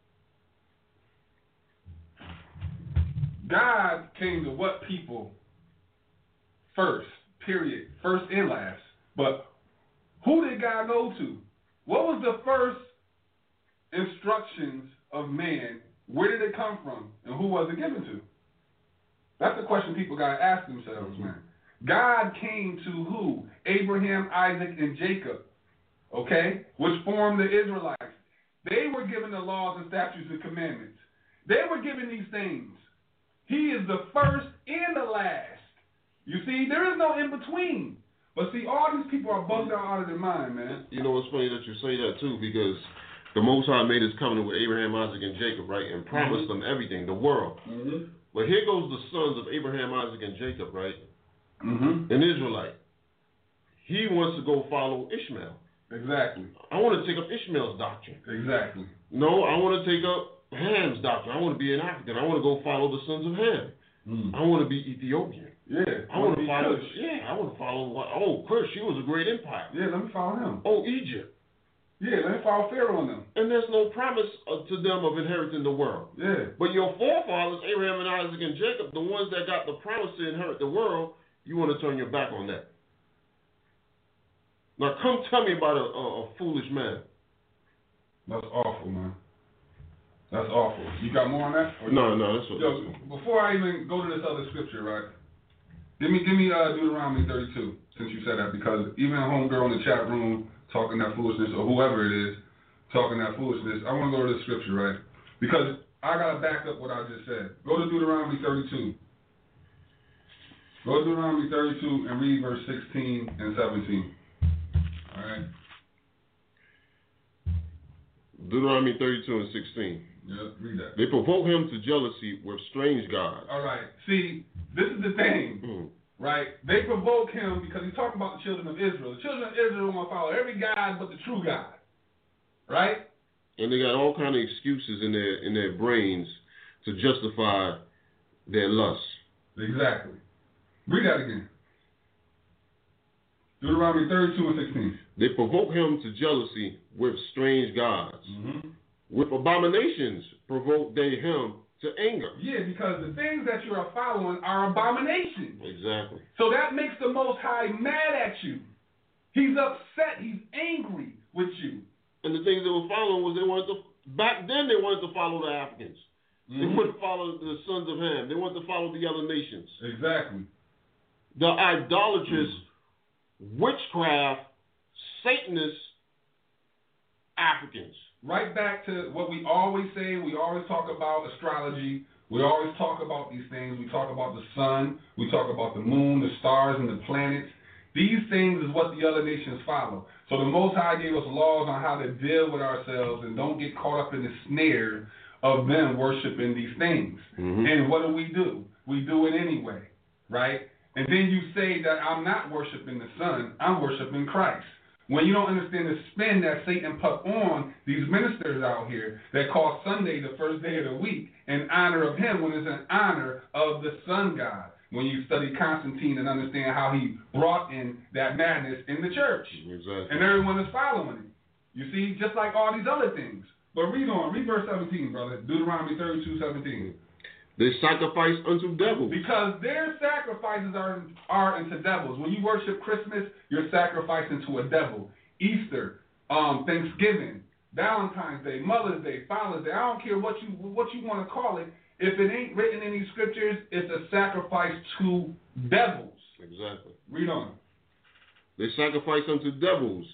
Speaker 5: God came to what people first, period, first and last. But who did God go to? What was the first instructions of man? Where did it come from? And who was it given to? That's the question people got to ask themselves, man. God came to who? Abraham, Isaac, and Jacob, okay, which formed the Israelites. They were given the laws and statutes and commandments. They were given these things. He is the first and the last. You see, there is no in-between. But see, all these people are bugged out of their mind, man.
Speaker 4: You know, it's funny that you say that, too, because the Most High made his covenant with Abraham, Isaac, and Jacob, right, and promised them everything, the world.
Speaker 5: Mm-hmm.
Speaker 4: But here goes the sons of Abraham, Isaac, and Jacob, right?
Speaker 5: Mm-hmm.
Speaker 4: An Israelite. He wants to go follow Ishmael.
Speaker 5: Exactly.
Speaker 4: I want to take up Ishmael's doctrine.
Speaker 5: Exactly.
Speaker 4: No, I want to take up Ham's doctrine. I want to be an African. I want to go follow the sons of Ham. I want to be Ethiopian.
Speaker 5: Yeah.
Speaker 4: I want to follow.
Speaker 5: Kush.
Speaker 4: Yeah, I want to follow. Kush, he was a great empire.
Speaker 5: Yeah, let me follow him.
Speaker 4: Egypt.
Speaker 5: Yeah, let me follow Pharaoh on them.
Speaker 4: And there's no promise to them of inheriting the world.
Speaker 5: Yeah.
Speaker 4: But your forefathers, Abraham and Isaac and Jacob, the ones that got the promise to inherit the world, you want to turn your back on that. Now come tell me about a foolish man.
Speaker 5: That's awful, man. That's awful. You got more on that?
Speaker 4: No, that's what.
Speaker 5: Yo, before I even go to this other scripture, right? Give me Deuteronomy 32, since you said that, because even a homegirl in the chat room talking that foolishness, or whoever it is talking that foolishness, I want to go to the scripture, right? Because I got to back up what I just said. Go to Deuteronomy 32. Go to Deuteronomy 32 and read verse 16 and 17. All right?
Speaker 4: Deuteronomy 32 and 16.
Speaker 5: Yeah, read that.
Speaker 4: They provoke him to jealousy with strange gods.
Speaker 5: All right. See, this is the thing, right? They provoke him because he's talking about the children of Israel. The children of Israel want to follow every God but the true God, right?
Speaker 4: And they got all kind of excuses in their brains to justify their lust.
Speaker 5: Exactly. Read that again. Deuteronomy 32 and 16.
Speaker 4: They provoke him to jealousy with strange gods. With abominations provoke they him to anger.
Speaker 5: Yeah, because the things that you are following are abominations.
Speaker 4: Exactly.
Speaker 5: So that makes the Most High mad at you. He's upset. He's angry with you.
Speaker 4: And the things they were following was back then they wanted to follow the Africans. They wanted to follow the sons of Ham. They wanted to follow the other nations.
Speaker 5: Exactly.
Speaker 4: The idolatrous, witchcraft, Satanist Africans.
Speaker 5: Right back to what we always say. We always talk about astrology. We always talk about these things. We talk about the sun. We talk about the moon, the stars, and the planets. These things is what the other nations follow. So the Most High gave us laws on how to deal with ourselves and don't get caught up in the snare of them worshiping these things. And what do? We do it anyway, right? And then you say that I'm not worshiping the sun, I'm worshiping Christ. When you don't understand the spin that Satan put on these ministers out here that call Sunday the first day of the week in honor of him when it's in honor of the sun god. When you study Constantine and understand how he brought in that madness in the church.
Speaker 4: Exactly.
Speaker 5: And everyone is following it. You see, just like all these other things. But read on. Read verse 17, brother. Deuteronomy 32:17.
Speaker 4: They sacrifice unto devils.
Speaker 5: Because their sacrifices are unto devils. When you worship Christmas, you're sacrificing to a devil. Easter, Thanksgiving, Valentine's Day, Mother's Day, Father's Day. I don't care what you want to call it. If it ain't written in these scriptures, it's a sacrifice to devils.
Speaker 4: Exactly.
Speaker 5: Read on.
Speaker 4: They sacrifice unto devils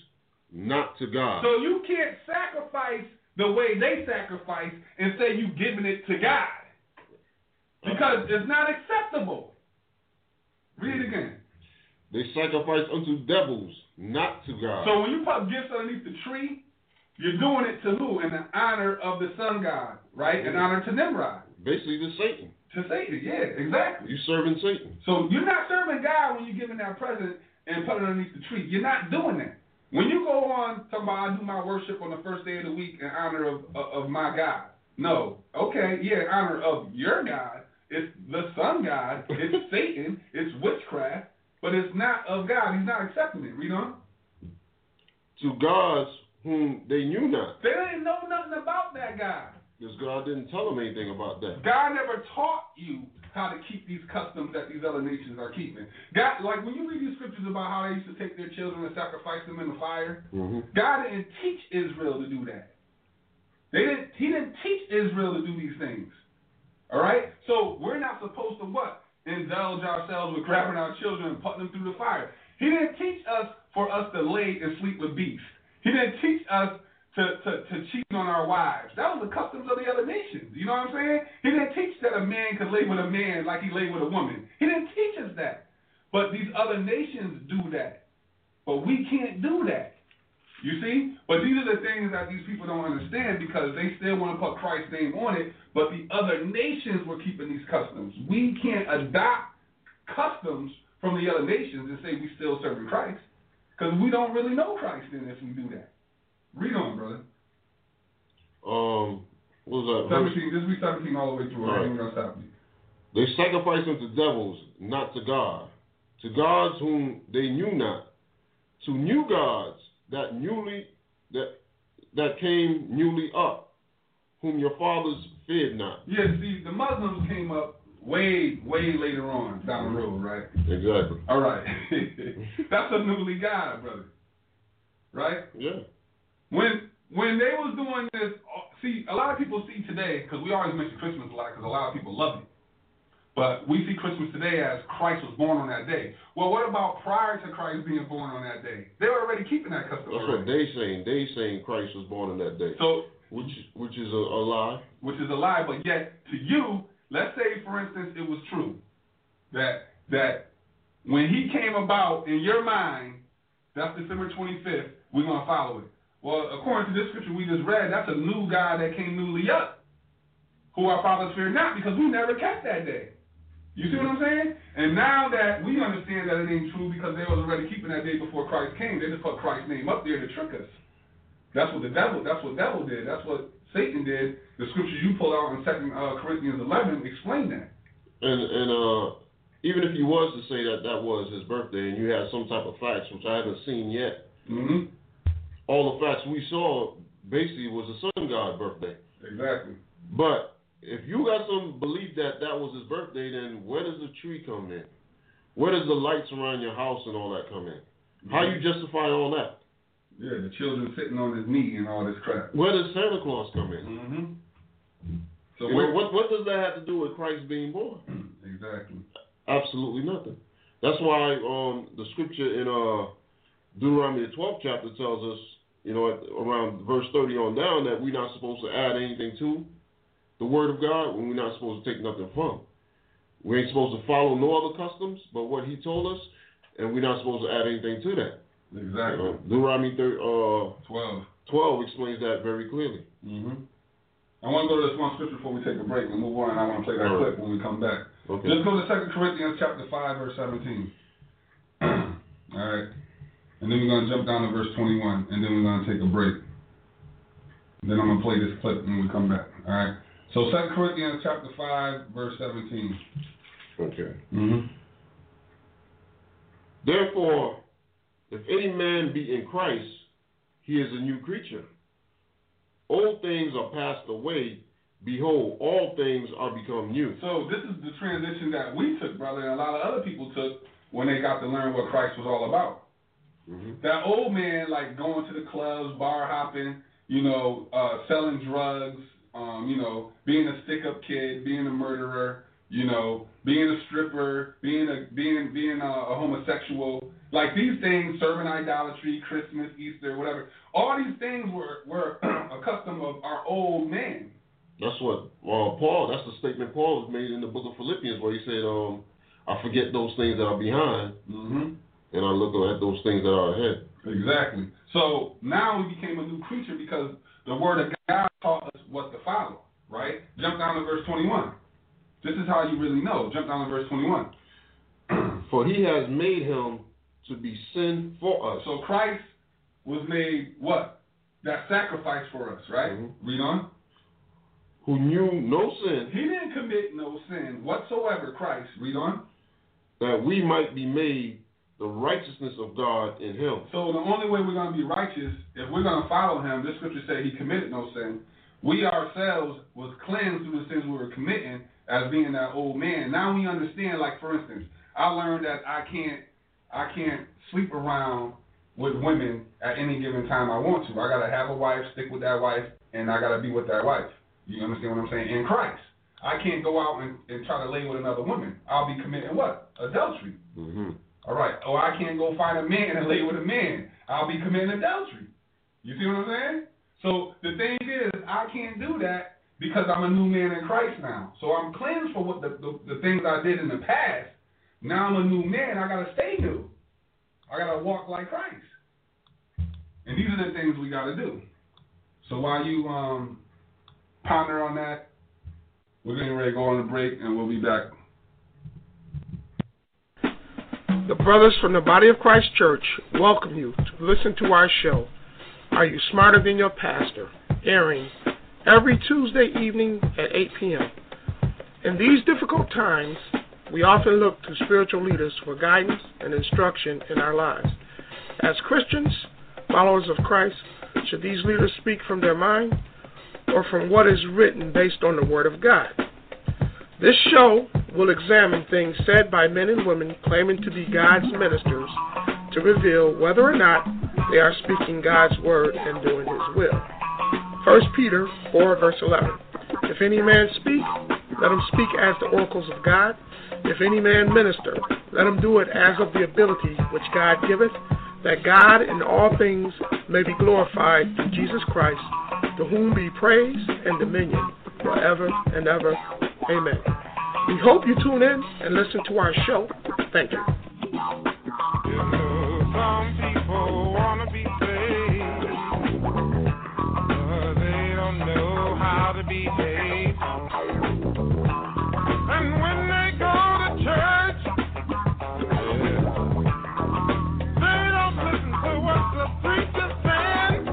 Speaker 4: not to God.
Speaker 5: So you can't sacrifice the way they sacrifice and say you giving it to God. Because it's not acceptable. Read it again.
Speaker 4: They sacrifice unto devils, not to God.
Speaker 5: So when you put gifts underneath the tree, you're doing it to who? In the honor of the sun god, right? In honor to Nimrod.
Speaker 4: Basically to Satan.
Speaker 5: To Satan, yeah, exactly.
Speaker 4: You serving Satan.
Speaker 5: So you're not serving God when you're giving that present and put it underneath the tree. You're not doing that. When you go on talking about I do my worship on the first day of the week in honor of my God. No. Okay, yeah, in honor of your God. It's the sun god. It's Satan. It's witchcraft. But it's not of God. He's not accepting it. Read on.
Speaker 4: To gods whom they knew not.
Speaker 5: They didn't know nothing about that God.
Speaker 4: Because God didn't tell them anything about that.
Speaker 5: God never taught you how to keep these customs that these other nations are keeping. God, like when you read these scriptures about how they used to take their children and sacrifice them in the fire, God didn't teach Israel to do that. He didn't teach Israel to do these things. All right? So we're not supposed to what? Indulge ourselves with grabbing our children and putting them through the fire. He didn't teach us for us to lay and sleep with beasts. He didn't teach us to cheat on our wives. That was the customs of the other nations. You know what I'm saying? He didn't teach that a man could lay with a man like he lay with a woman. He didn't teach us that. But these other nations do that. But we can't do that. You see? But these are the things that these people don't understand because they still want to put Christ's name on it, but the other nations were keeping these customs. We can't adopt customs from the other nations and say we still serving Christ because we don't really know Christ then if we do that. Read on, brother.
Speaker 4: What was that?
Speaker 5: 17. This will be 17 all the way through.
Speaker 4: Right.
Speaker 5: I'm going to stop you.
Speaker 4: They sacrifice unto devils, not to God. To gods whom they knew not. To new gods that came newly up, whom your fathers feared not.
Speaker 5: Yeah, see, the Muslims came up way, way later on down the road, right?
Speaker 4: Exactly.
Speaker 5: All right. That's a newly God, brother. Right?
Speaker 4: Yeah.
Speaker 5: When they was doing this, see, a lot of people see today, because we always mention Christmas a lot because a lot of people love it. But we see Christmas today as Christ was born on that day. Well, what about prior to Christ being born on that day? They were already keeping that custom.
Speaker 4: That's what they saying. They saying Christ was born on that day.
Speaker 5: So,
Speaker 4: which is a lie.
Speaker 5: Which is a lie, but yet to you, let's say for instance it was true that when he came about in your mind, that's December 25th, we're gonna follow it. Well, according to this scripture we just read, that's a new God that came newly up, who our fathers feared not, because we never kept that day. You see what I'm saying? And now that we understand that it ain't true because they was already keeping that day before Christ came, they just put Christ's name up there to trick us. That's what devil did. That's what Satan did. The scripture you pulled out in 2 Corinthians 11 explain that.
Speaker 4: And even if you was to say that was his birthday and you had some type of facts, which I haven't seen yet, all the facts we saw basically was a sun god birthday.
Speaker 5: Exactly.
Speaker 4: But if you got some belief that was his birthday, then where does the tree come in? Where does the lights around your house and all that come in? How you justify all that?
Speaker 5: Yeah, the children sitting on his knee and all this crap.
Speaker 4: Where does Santa Claus come in? So what does that have to do with Christ being born?
Speaker 5: Exactly.
Speaker 4: Absolutely nothing. That's why the scripture in Deuteronomy the 12th chapter tells us, around verse 30 on down, that we're not supposed to add anything to the word of God when we're not supposed to take nothing from. We ain't supposed to follow no other customs but what he told us, and we're not supposed to add anything to that.
Speaker 5: Exactly.
Speaker 4: Deuteronomy 12 explains that very clearly.
Speaker 5: I want to go to this one scripture before we take a break and move on, and I want to play that clip when we come back.
Speaker 4: Okay.
Speaker 5: Just go to 2 Corinthians chapter 5, verse 17. All right. And then we're going to jump down to verse 21, and then we're going to take a break. Then I'm going to play this clip when we come back. All right. So 2 Corinthians chapter 5, verse 17.
Speaker 4: Okay. Therefore, if any man be in Christ, he is a new creature. Old things are passed away. Behold, all things are become new. So this is the transition that we took, brother, and a lot of other people took when they got to learn what Christ was all about. That old man, like going to the clubs, bar hopping, selling drugs, being a stick-up kid, being a murderer, being a stripper, being a homosexual.
Speaker 5: Like these things, serving idolatry, Christmas, Easter, whatever, all these things were a custom of our old man.
Speaker 4: That's what Paul, that's the statement Paul has made in the book of Philippians where he said, I forget those things that are behind, and I look at those things that are ahead.
Speaker 5: Exactly. So now we became a new creature because the word of God taught us what to follow, right? Jump down to verse 21. This is how you really know. Jump down to verse 21.
Speaker 4: For he has made him to be sin for us.
Speaker 5: So Christ was made what? That sacrifice for us, right? Read on.
Speaker 4: Who knew no sin.
Speaker 5: He didn't commit no sin whatsoever, Christ. Read on.
Speaker 4: That we might be made the righteousness of God in him.
Speaker 5: So the only way we're going to be righteous, if we're going to follow him, this scripture said he committed no sin. We ourselves was cleansed through the sins we were committing as being that old man. Now we understand, like for instance, I learned that I can't sleep around with women at any given time I want to. I got to have a wife, stick with that wife, and I got to be with that wife. You understand what I'm saying? In Christ. I can't go out and try to lay with another woman. I'll be committing what? Adultery. All right. Or I can't go find a man and lay with a man. I'll be committing adultery. You see what I'm saying? So the thing is, I can't do that because I'm a new man in Christ now. So I'm cleansed for what the things I did in the past. Now I'm a new man. I got to stay new. I got to walk like Christ. And these are the things we got to do. So while you ponder on that, we're getting ready to go on a break, and we'll be back.
Speaker 6: The brothers from the Body of Christ Church welcome you to listen to our show, Are You Smarter Than Your Pastor?, airing every Tuesday evening at 8 p.m. In these difficult times, we often look to spiritual leaders for guidance and instruction in our lives. As Christians, followers of Christ, should these leaders speak from their mind or from what is written based on the Word of God? This show will examine things said by men and women claiming to be God's ministers to reveal whether or not they are speaking God's Word and doing His will. 1 Peter 4, verse 11. If any man speak, let him speak as the oracles of God. If any man minister, let him do it as of the ability which God giveth, that God in all things may be glorified through Jesus Christ, to whom be praise and dominion forever and ever. Amen. We hope you tune in and listen to our show. Thank you.
Speaker 7: You know, some people want to be saved, but they don't know how to behave. And when they go to church, they don't listen to what the preacher's saying.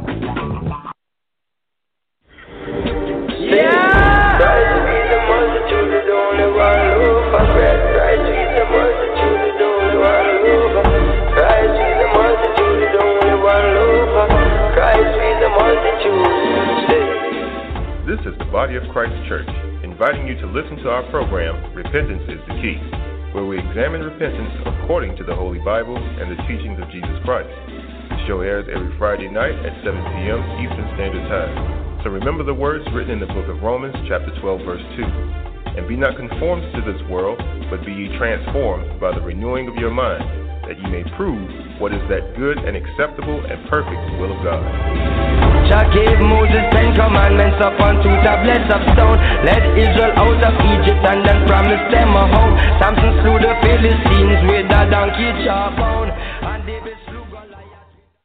Speaker 8: Yeah! Christ be the multitude, the only one who forget. Christ be the multitude, the only one who forget. Christ be the multitude, the only one who forget. Christ be the multitude.
Speaker 9: This is the Body of Christ Church, inviting you to listen to our program, Repentance is the Key, where we examine repentance according to the Holy Bible and the teachings of Jesus Christ. The show airs every Friday night at 7 p.m. Eastern Standard Time. So remember the words written in the book of Romans, chapter 12, verse 2. And be not conformed to this world, but be ye transformed by the renewing of your mind, that ye may prove what is that good and acceptable and perfect will of God.
Speaker 8: Jah gave Moses 10 commandments upon 2 tablets of stone. Led Israel out of Egypt and then promised them a home. Samson slew the Philistines with a donkey jawbone, and David slew Goliath.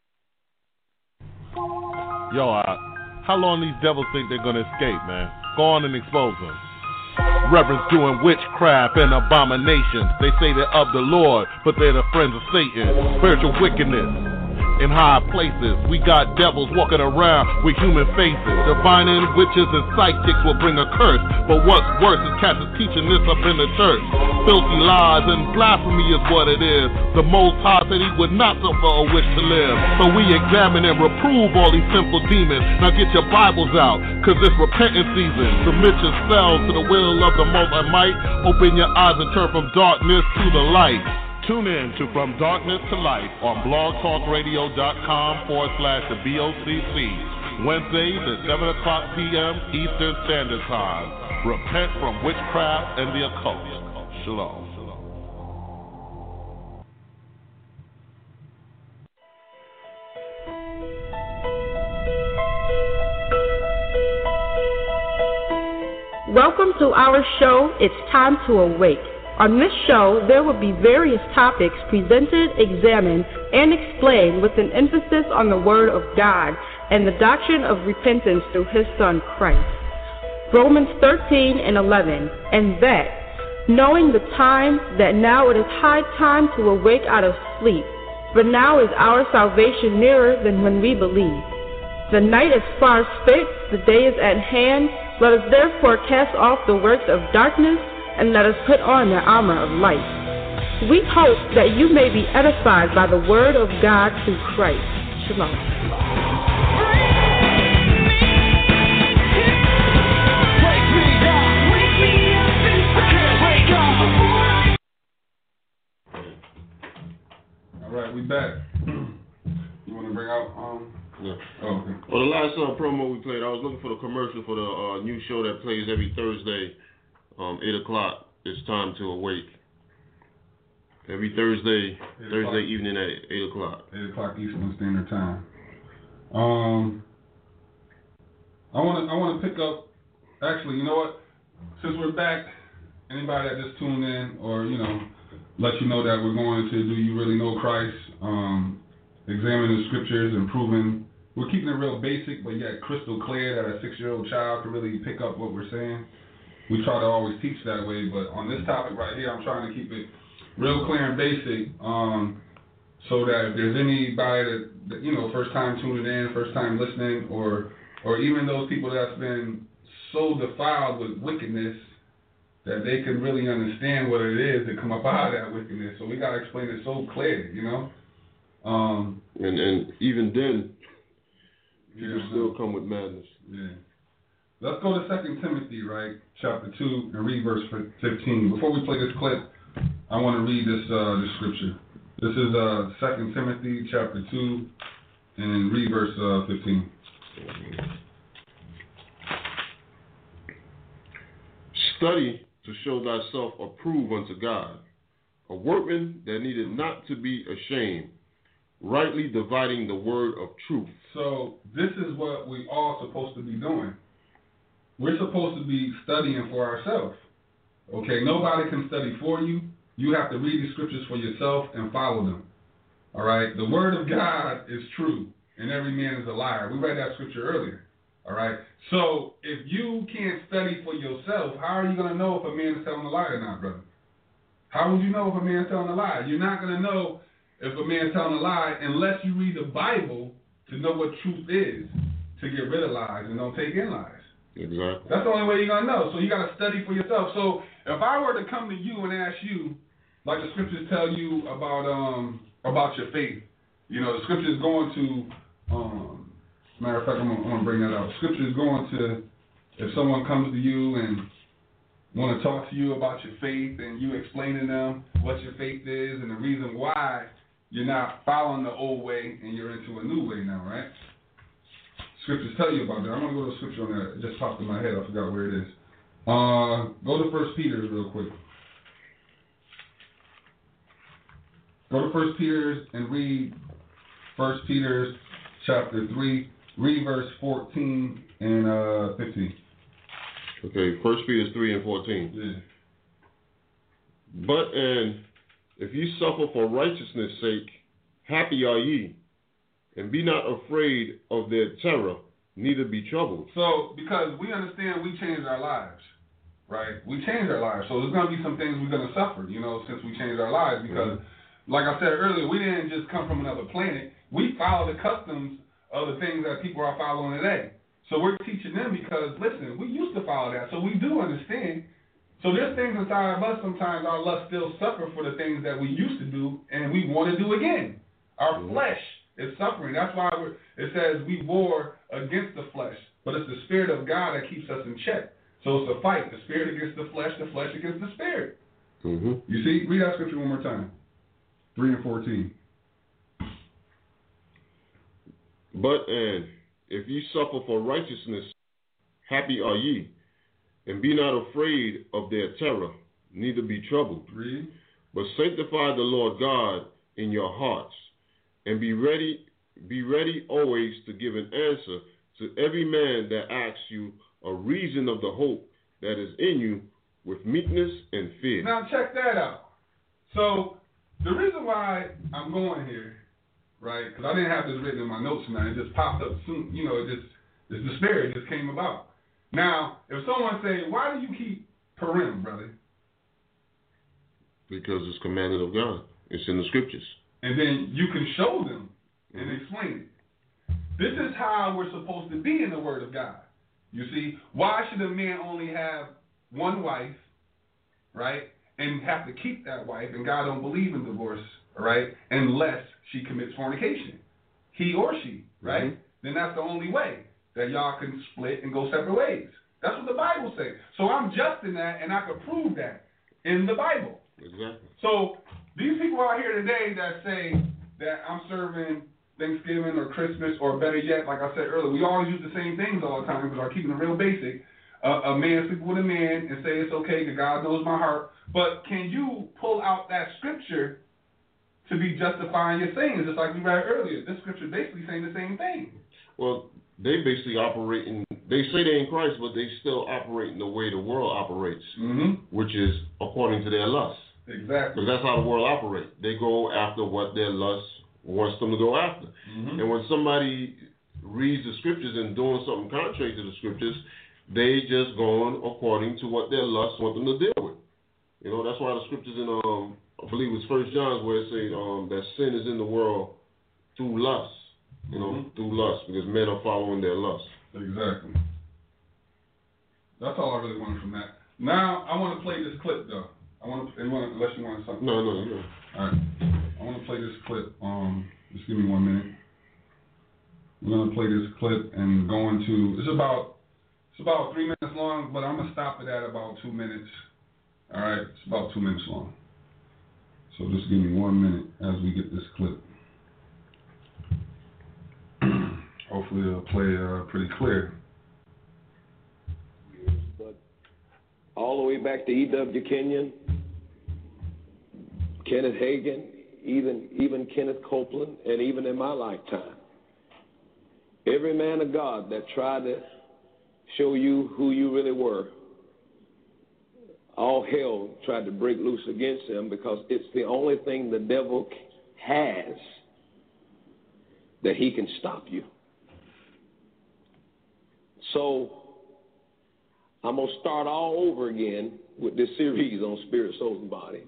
Speaker 10: Yo, how long these devils think they're gonna escape, man? Go on and expose them. Reverends doing witchcraft and abominations. They say they're of the Lord, but they're the friends of Satan. Spiritual wickedness in high places. We got devils walking around with human faces. Divining witches and psychics will bring a curse. But what's worse is cats is teaching this up in the church. Filthy lies and blasphemy is what it is. The Most High said He would not suffer a witch to live. So we examine and reprove all these sinful demons. Now get your Bibles out, cause it's repentance season. Submit yourselves to the will of the Most High Might. Open your eyes and turn from darkness to the light. Tune in to From Darkness to Light on blogtalkradio.com/the BOCC. Wednesdays at 7 o'clock p.m. Eastern Standard Time. Repent from witchcraft and the occult. Shalom.
Speaker 11: Welcome to our show, It's Time to Awake. On this show, there will be various topics presented, examined, and explained with an emphasis on the Word of God and the doctrine of repentance through His Son, Christ. Romans 13 and 11, and that, knowing the time, that now it is high time to awake out of sleep, for now is our salvation nearer than when we believed. The night is far spent, the day is at hand. Let us therefore cast off the works of darkness, and let us put on the armor of light. We hope that you may be edified by the word of God through Christ. Shalom.
Speaker 5: All right, we back. You want to bring out
Speaker 4: Yeah.
Speaker 5: Oh, okay.
Speaker 4: Well, the last promo we played, I was looking for the commercial for the new show that plays every Thursday, 8 o'clock. It's Time to Awake. Every Thursday evening at 8 o'clock.
Speaker 5: 8 o'clock Eastern Standard Time. I want to pick up. Actually, you know what? Since we're back, anybody that just tuned in, or let you know that we're going to Do You Really Know Christ? Examining the scriptures and proving. We're keeping it real basic, but yet crystal clear that a 6-year-old child can really pick up what we're saying. We try to always teach that way, but on this topic right here, I'm trying to keep it real clear and basic, so that if there's anybody that first time tuning in, first time listening, or even those people that's been so defiled with wickedness that they can really understand what it is to come up out of that wickedness. So we gotta explain it so clearly,
Speaker 4: And even then, people still come with madness.
Speaker 5: Yeah. Let's go to 2 Timothy, right, chapter 2, and read verse 15. Before we play this clip, I want to read this scripture. This is 2 Timothy, chapter 2, and read verse 15.
Speaker 4: Study to show thyself approved unto God, a workman that needed not to be ashamed, rightly dividing the word of truth.
Speaker 5: So this is what we all supposed to be doing. We're supposed to be studying for ourselves. Okay, nobody can study for you. You have to read the scriptures for yourself and follow them. All right, the word of God is true, and every man is a liar. We read that scripture earlier. All right, so if you can't study for yourself, how are you going to know if a man is telling a lie or not, brother? How would you know if a man is telling a lie? You're not going to know if a man is telling a lie unless you read the Bible to know what truth is, to get rid of lies and don't take in lies.
Speaker 4: Exactly.
Speaker 5: That's the only way you're going to know. So you got to study for yourself. So if I were to come to you and ask you, like the scriptures tell you about your faith, the scriptures going to, matter of fact, I'm going to bring that out. Scripture is going to, if someone comes to you and want to talk to you about your faith and you explain to them what your faith is and the reason why you're not following the old way and you're into a new way now, right? Scriptures tell you about that. I'm going to go to a scripture on that. It just popped in my head. I forgot where it is. Go to 1 Peter real quick. Go to 1 Peter and read 1 Peter chapter 3. Read verse 14 and 15.
Speaker 4: Okay, 1 Peter 3 and 14.
Speaker 5: Yeah.
Speaker 4: But if ye suffer for righteousness' sake, happy are ye, and be not afraid of their terror, neither be troubled.
Speaker 5: So, because we understand we changed our lives, right? We changed our lives. So there's going to be some things we're going to suffer, since we changed our lives. Because, like I said earlier, we didn't just come from another planet. We follow the customs of the things that people are following today. So we're teaching them because, listen, we used to follow that, so we do understand. So there's things inside of us, sometimes our lust still suffer for the things that we used to do, and we want to do again. Our flesh is suffering. That's why it says we war against the flesh, but it's the Spirit of God that keeps us in check. So it's a fight, the spirit against the flesh against the spirit.
Speaker 4: Mm-hmm.
Speaker 5: You see, read that scripture one more time. 3 and 14.
Speaker 4: But if ye suffer for righteousness, happy are ye, and be not afraid of their terror, neither be troubled.
Speaker 5: Read.
Speaker 4: But sanctify the Lord God in your hearts, and be ready always to give an answer to every man that asks you a reason of the hope that is in you with meekness and fear.
Speaker 5: Now check that out. So the reason why I'm going here, right? Because I didn't have this written in my notes tonight. It just popped up soon. You know, the spirit just came about. Now, if someone say, why do you keep Purim, brother?
Speaker 4: Because it's commanded of God. It's in the scriptures.
Speaker 5: And then you can show them and explain it. This is how we're supposed to be in the Word of God. You see, why should a man only have one wife, right, and have to keep that wife, and God don't believe in divorce, right, unless she commits fornication, he or she, right? Mm-hmm. Then that's the only way that y'all can split and go separate ways. That's what the Bible says. So I'm just in that, and I can prove that in the Bible.
Speaker 4: Exactly.
Speaker 5: So these people out here today that say that I'm serving Thanksgiving or Christmas, or better yet, like I said earlier, we always use the same things all the time because I'm keeping it real basic. A man sleep with a man and say it's okay because God knows my heart. But can you pull out that scripture to be justifying your sayings? Just like we read earlier. This scripture basically saying the same thing.
Speaker 4: Well, they basically operate in, they say they're in Christ, but they still operate in the way the world operates, which is according to their lust.
Speaker 5: Exactly.
Speaker 4: Because that's how the world operates. They go after what their lust wants them to go after. And when somebody reads the scriptures and doing something contrary to the scriptures, they just going according to what their lust want them to deal with. You know, that's why the scriptures in, I believe it's 1 John where it says that sin is in the world through lust. You know, through lust, because men are following their lust.
Speaker 5: Exactly. That's all I really wanted from that. Now, I want to play this clip, though. Unless you want something.
Speaker 4: No.
Speaker 5: All right. I want to play this clip. Just give me 1 minute. We're going to play this clip and go into, it's about 3 minutes long, but I'm going to stop it at about 2 minutes. All right? It's about 2 minutes long. So just give me 1 minute as we get this clip. Hopefully it'll play pretty clear.
Speaker 12: But all the way back to E.W. Kenyon, Kenneth Hagin, even Kenneth Copeland, and even in my lifetime, every man of God that tried to show you who you really were, all hell tried to break loose against him because it's the only thing the devil has that he can stop you. So I'm going to start all over again with this series on spirit, soul, and body.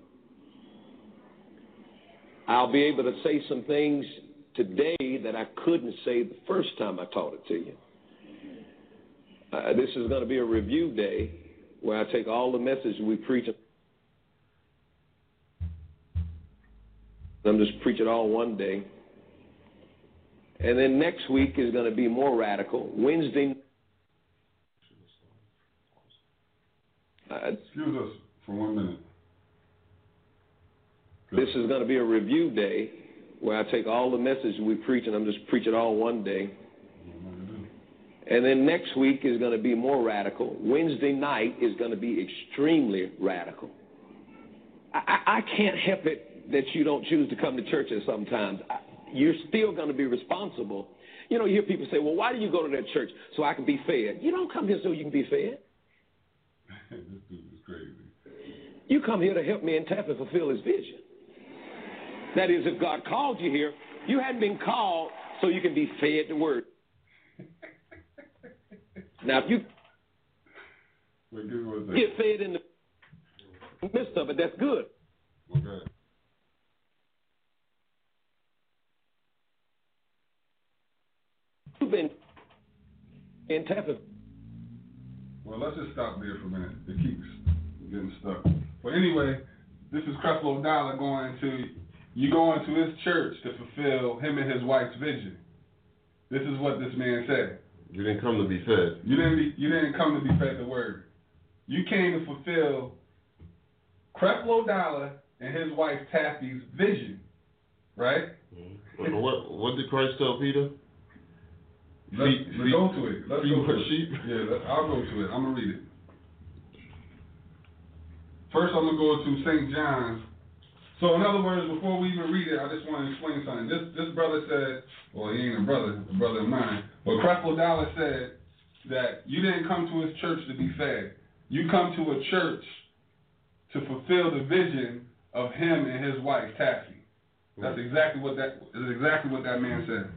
Speaker 12: I'll be able to say some things today that I couldn't say the first time I taught it to you. This is going to be a review day where I take all the messages we preach. I'm just preach it all one day. And then next week is going to be more radical. Wednesday.
Speaker 5: Excuse us for 1 minute.
Speaker 12: This is going to be a review day where I take all the messages we preach and I'm just preach it all one day. And then next week is going to be more radical. Wednesday night is going to be extremely radical. I can't help it that you don't choose to come to church at sometimes. You're still going to be responsible. You know, you hear people say, well, why do you go to that church? So I can be fed. You don't come here so you can be fed.
Speaker 5: This dude is crazy.
Speaker 12: You come here to help me and Tapper fulfill his vision. That is, if God called you here, you hadn't been called so you can be fed the word. Now, if you get fed in the midst of it, that's good.
Speaker 5: Okay.
Speaker 12: You've been in Tapper.
Speaker 5: Well, let's just stop there for a minute. It keeps getting stuck. But anyway, this is Creflo Dollar going to his church to fulfill him and his wife's vision. This is what this man said.
Speaker 4: You didn't come to be fed.
Speaker 5: You didn't come to be fed the word. You came to fulfill Creflo Dollar and his wife Taffy's vision, right?
Speaker 4: Mm-hmm. What did Christ tell Peter?
Speaker 5: Let's go to it. Let's go to it.
Speaker 4: Sheep?
Speaker 5: Yeah, I'll go to it. I'm going to read it. First, I'm going to go to St. John's. So, in other words, before we even read it, I just want to explain something. This brother said, well, he ain't a brother of mine, but Creflo Dollar said that you didn't come to his church to be fed. you come to a church to fulfill the vision of him and his wife, Taffy. That's exactly what that man said.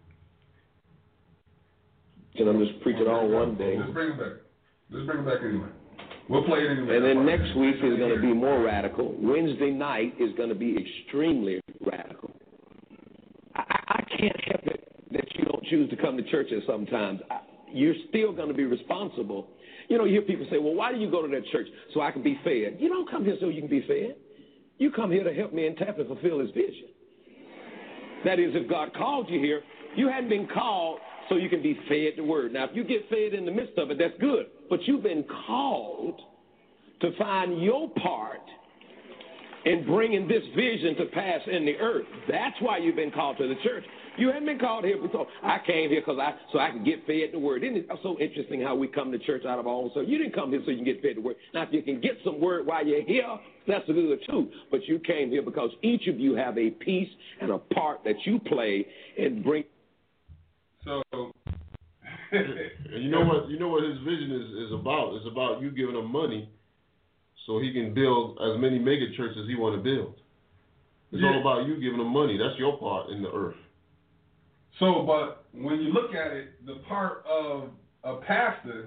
Speaker 12: And I'm just preaching all one day.
Speaker 5: Let's bring it back. Let's bring it back anyway. We'll play it anyway.
Speaker 12: And then next week is going to be more radical. Wednesday night is going to be extremely radical. I can't help it that you don't choose to come to churches sometimes. You're still going to be responsible. You know, you hear people say, well, why do you go to that church? So I can be fed. You don't come here so you can be fed. You come here to help me and Taffy fulfill his vision. That is, if God called you here, you hadn't been called so you can be fed the word. Now, if you get fed in the midst of it, that's good. But you've been called to find your part in bringing this vision to pass in the earth. That's why you've been called to the church. You haven't been called here because I came here so I can get fed the word. Isn't it so interesting how we come to church out of our own self? You didn't come here so you can get fed the word. Now, if you can get some word while you're here, that's good too. But you came here because each of you have a piece and a part that you play in bring.
Speaker 5: So,
Speaker 4: and you know what his vision is about? It's about you giving him money so he can build as many mega churches as he want to build. It's all about you giving him money. That's your part in the earth.
Speaker 5: So, but when you look at it, the part of a pastor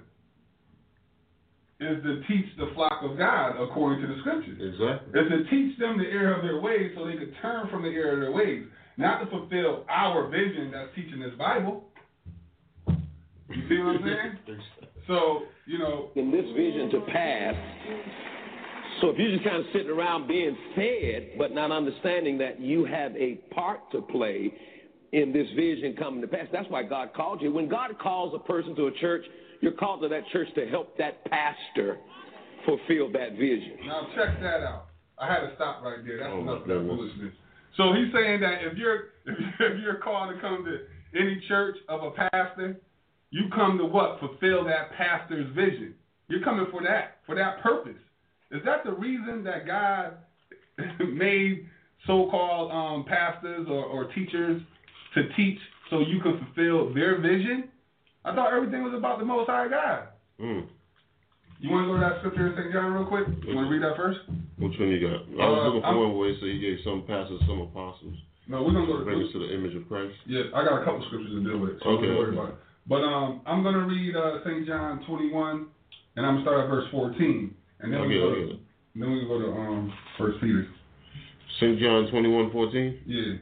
Speaker 5: is to teach the flock of God according to the scriptures.
Speaker 4: Exactly.
Speaker 5: It's to teach them the error of their ways so they could turn from the error of their ways. Not to fulfill our vision that's teaching this Bible. You see what I'm saying? So, you know.
Speaker 12: In this vision to pass, so if you're just kind of sitting around being fed, but not understanding that you have a part to play in this vision coming to pass, that's why God called you. When God calls a person to a church, you're called to that church to help that pastor fulfill that vision.
Speaker 5: Now check that out. I had to stop right there. That's enough of that foolishness. So he's saying that if you're called to come to any church of a pastor, you come to what? Fulfill that pastor's vision. You're coming for that purpose. Is that the reason that God made so-called pastors or teachers to teach so you can fulfill their vision? I thought everything was about the Most High God. You want to go to that scripture in St. John real quick? You want to read that first?
Speaker 4: Which one you got? I was looking for one where it said he gave some pastors, some apostles.
Speaker 5: No, we're going to go to
Speaker 4: bring us to the image of Christ.
Speaker 5: Yeah, I got a couple scriptures to deal with, so don't worry about it. But I'm going to read St. John 21, and I'm going to start at verse 14. And then we go to 1 Peter.
Speaker 4: St. John 21:14?
Speaker 5: Yeah.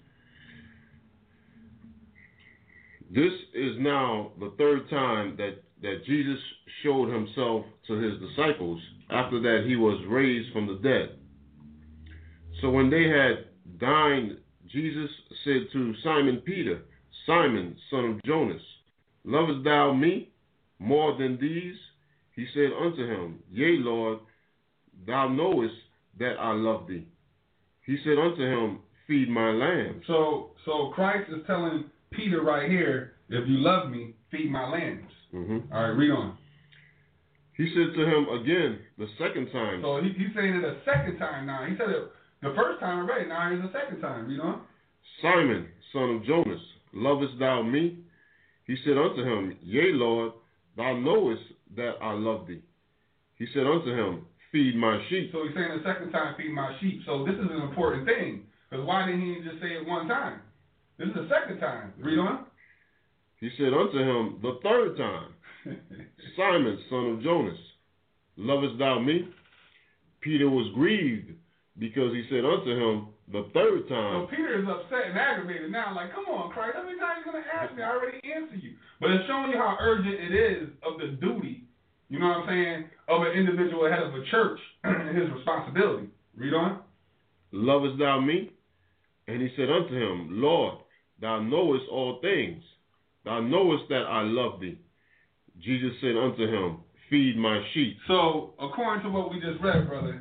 Speaker 4: This is now the third time that Jesus showed himself to his disciples after that he was raised from the dead. So when they had dined, Jesus said to Simon Peter, Simon, son of Jonas, lovest thou me more than these? He said unto him, Yea, Lord, thou knowest that I love thee. He said unto him, Feed my lambs.
Speaker 5: So Christ is telling Peter right here, if you love me, feed my lambs.
Speaker 4: Mm-hmm.
Speaker 5: All right, read on.
Speaker 4: He said to him again the second time.
Speaker 5: So he's saying it a second time now. He said it the first time already. Now here's the second time. Read on.
Speaker 4: Simon, son of Jonas, lovest thou me? He said unto him, Yea, Lord, thou knowest that I love thee. He said unto him, Feed my sheep.
Speaker 5: So he's saying the second time, feed my sheep. So this is an important thing. Because why didn't he just say it one time? This is the second time. Read on.
Speaker 4: He said unto him the third time, Simon, son of Jonas, lovest thou me? Peter was grieved because he said unto him the third time.
Speaker 5: So Peter is upset and aggravated now, like, come on, Christ, how many times are you going to ask me? I already answered you. But it's showing you how urgent it is of the duty, you know what I'm saying, of an individual head of a church and his responsibility. Read on.
Speaker 4: Lovest thou me? And he said unto him, Lord, thou knowest all things. Thou knowest that I love thee. Jesus said unto him, Feed my sheep.
Speaker 5: So, according to what we just read, brother,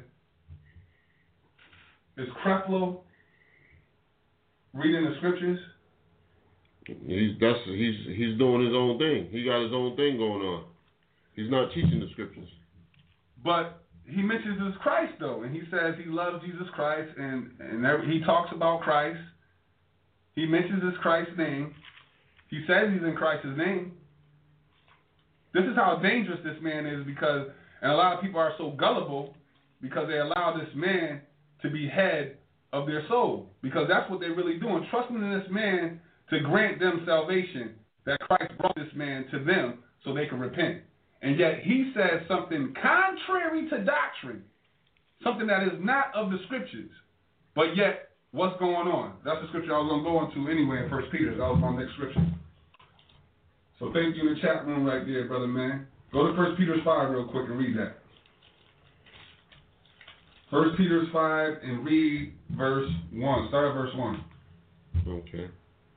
Speaker 5: is Creflo reading the scriptures?
Speaker 4: He's doing his own thing. He got his own thing going on. He's not teaching the scriptures.
Speaker 5: But he mentions this Christ, though, and he says he loves Jesus Christ, and he talks about Christ. He mentions this Christ's name. He says he's in Christ's name. This is how dangerous this man is, because And a lot of people are so gullible because they allow this man to be head of their soul, because that's what they're really doing, trusting in this man to grant them salvation, that Christ brought this man to them so they can repent. And yet he says something contrary to doctrine, something that is not of the scriptures. But yet, what's going on? That's the scripture I was going to go into anyway in 1 Peter. That was my next scripture. So thank you in the chat room right there, brother man. Go to 1 Peter 5 real quick and read that. 1 Peter 5 and read verse 1. Start at verse 1.
Speaker 4: Okay.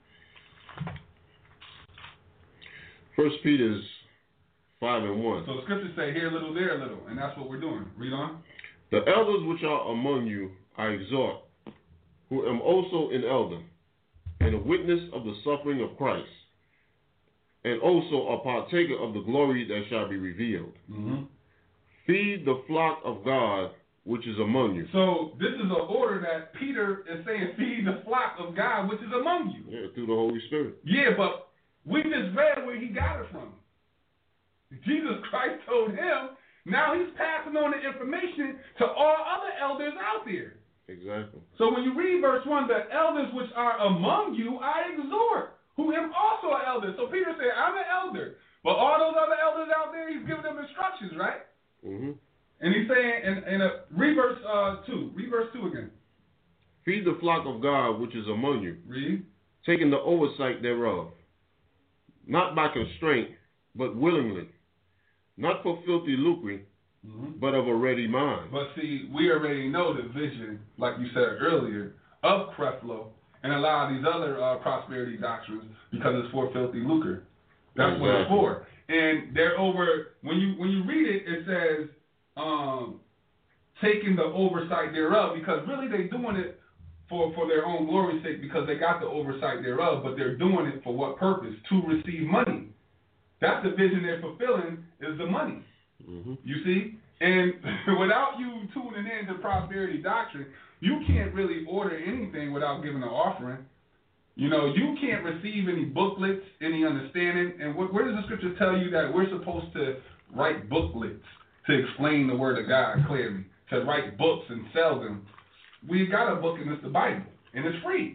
Speaker 4: 1 Peter 5 and 1.
Speaker 5: So the scriptures say here a little, there a little, and that's what we're doing. Read on.
Speaker 4: The elders which are among you I exhort, who am also an elder, and a witness of the suffering of Christ, and also a partaker of the glory that shall be revealed.
Speaker 5: Mm-hmm.
Speaker 4: Feed the flock of God which is among you.
Speaker 5: So this is an order that Peter is saying, feed the flock of God which is among you.
Speaker 4: Yeah, through the Holy Spirit.
Speaker 5: Yeah, but we just read where he got it from. Jesus Christ told him, now he's passing on the information to all other elders out there.
Speaker 4: Exactly.
Speaker 5: So when you read verse 1, the elders which are among you, I exhort, who am also an elder. So Peter said, I'm an elder. But all those other elders out there, he's giving them instructions, right?
Speaker 4: Mm-hmm.
Speaker 5: And he's saying, read verse 2. Read verse 2 again.
Speaker 4: Feed the flock of God which is among you.
Speaker 5: Read.
Speaker 4: Taking the oversight thereof, not by constraint, but willingly, not for filthy lucre, but of a ready mind.
Speaker 5: But see, we already know the vision, like you said earlier, of Creflo and a lot of these other prosperity doctrines, because it's for filthy lucre. That's what it's for. And they're over, when you read it, it says, taking the oversight thereof, because really they're doing it for their own glory's sake, because they got the oversight thereof, but they're doing it for what purpose? To receive money. That's the vision they're fulfilling, is the money.
Speaker 4: Mm-hmm.
Speaker 5: You see? And without you tuning in to prosperity doctrine, you can't really order anything without giving an offering. You know, you can't receive any booklets, any understanding. And where does the scripture tell you that we're supposed to write booklets to explain the word of God clearly? To write books and sell them. We've got a book, and it's the Bible, and it's free.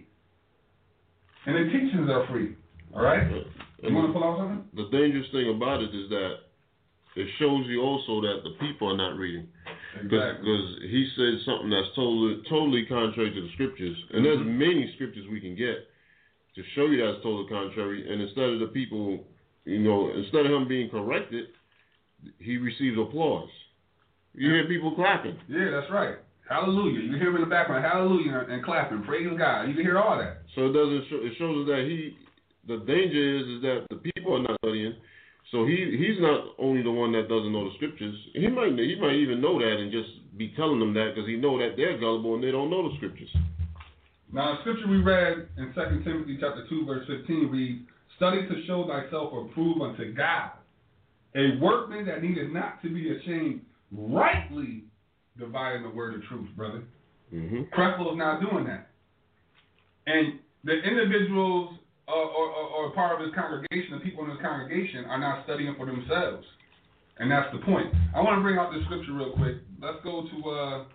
Speaker 5: And the teachings are free. All right? You want to pull out something?
Speaker 4: The dangerous thing about it is that it shows you also that the people are not reading.
Speaker 5: Exactly.
Speaker 4: Because he said something that's totally contrary to the scriptures. And there's many scriptures we can get to show you that's totally contrary. And instead of the people, instead of him being corrected, he receives applause. You hear people clapping.
Speaker 5: Yeah, that's right. Hallelujah. You hear him in the background, hallelujah, and clapping. Praise God. You can hear all that.
Speaker 4: So it shows us that the danger is that the people are not studying. So he's not only the one that doesn't know the scriptures. He might even know that and just be telling them that because he know that they're gullible and they don't know the scriptures.
Speaker 5: Now, the scripture we read in 2 Timothy chapter 2, verse 15 reads, study to show thyself approved unto God, a workman that needeth not to be ashamed, rightly dividing the word of truth, brother.
Speaker 4: Mm-hmm.
Speaker 5: Creflo is not doing that. And the individuals or part of his congregation, the people in his congregation, are not studying for themselves. And that's the point. I want to bring out this scripture real quick. Let's go to,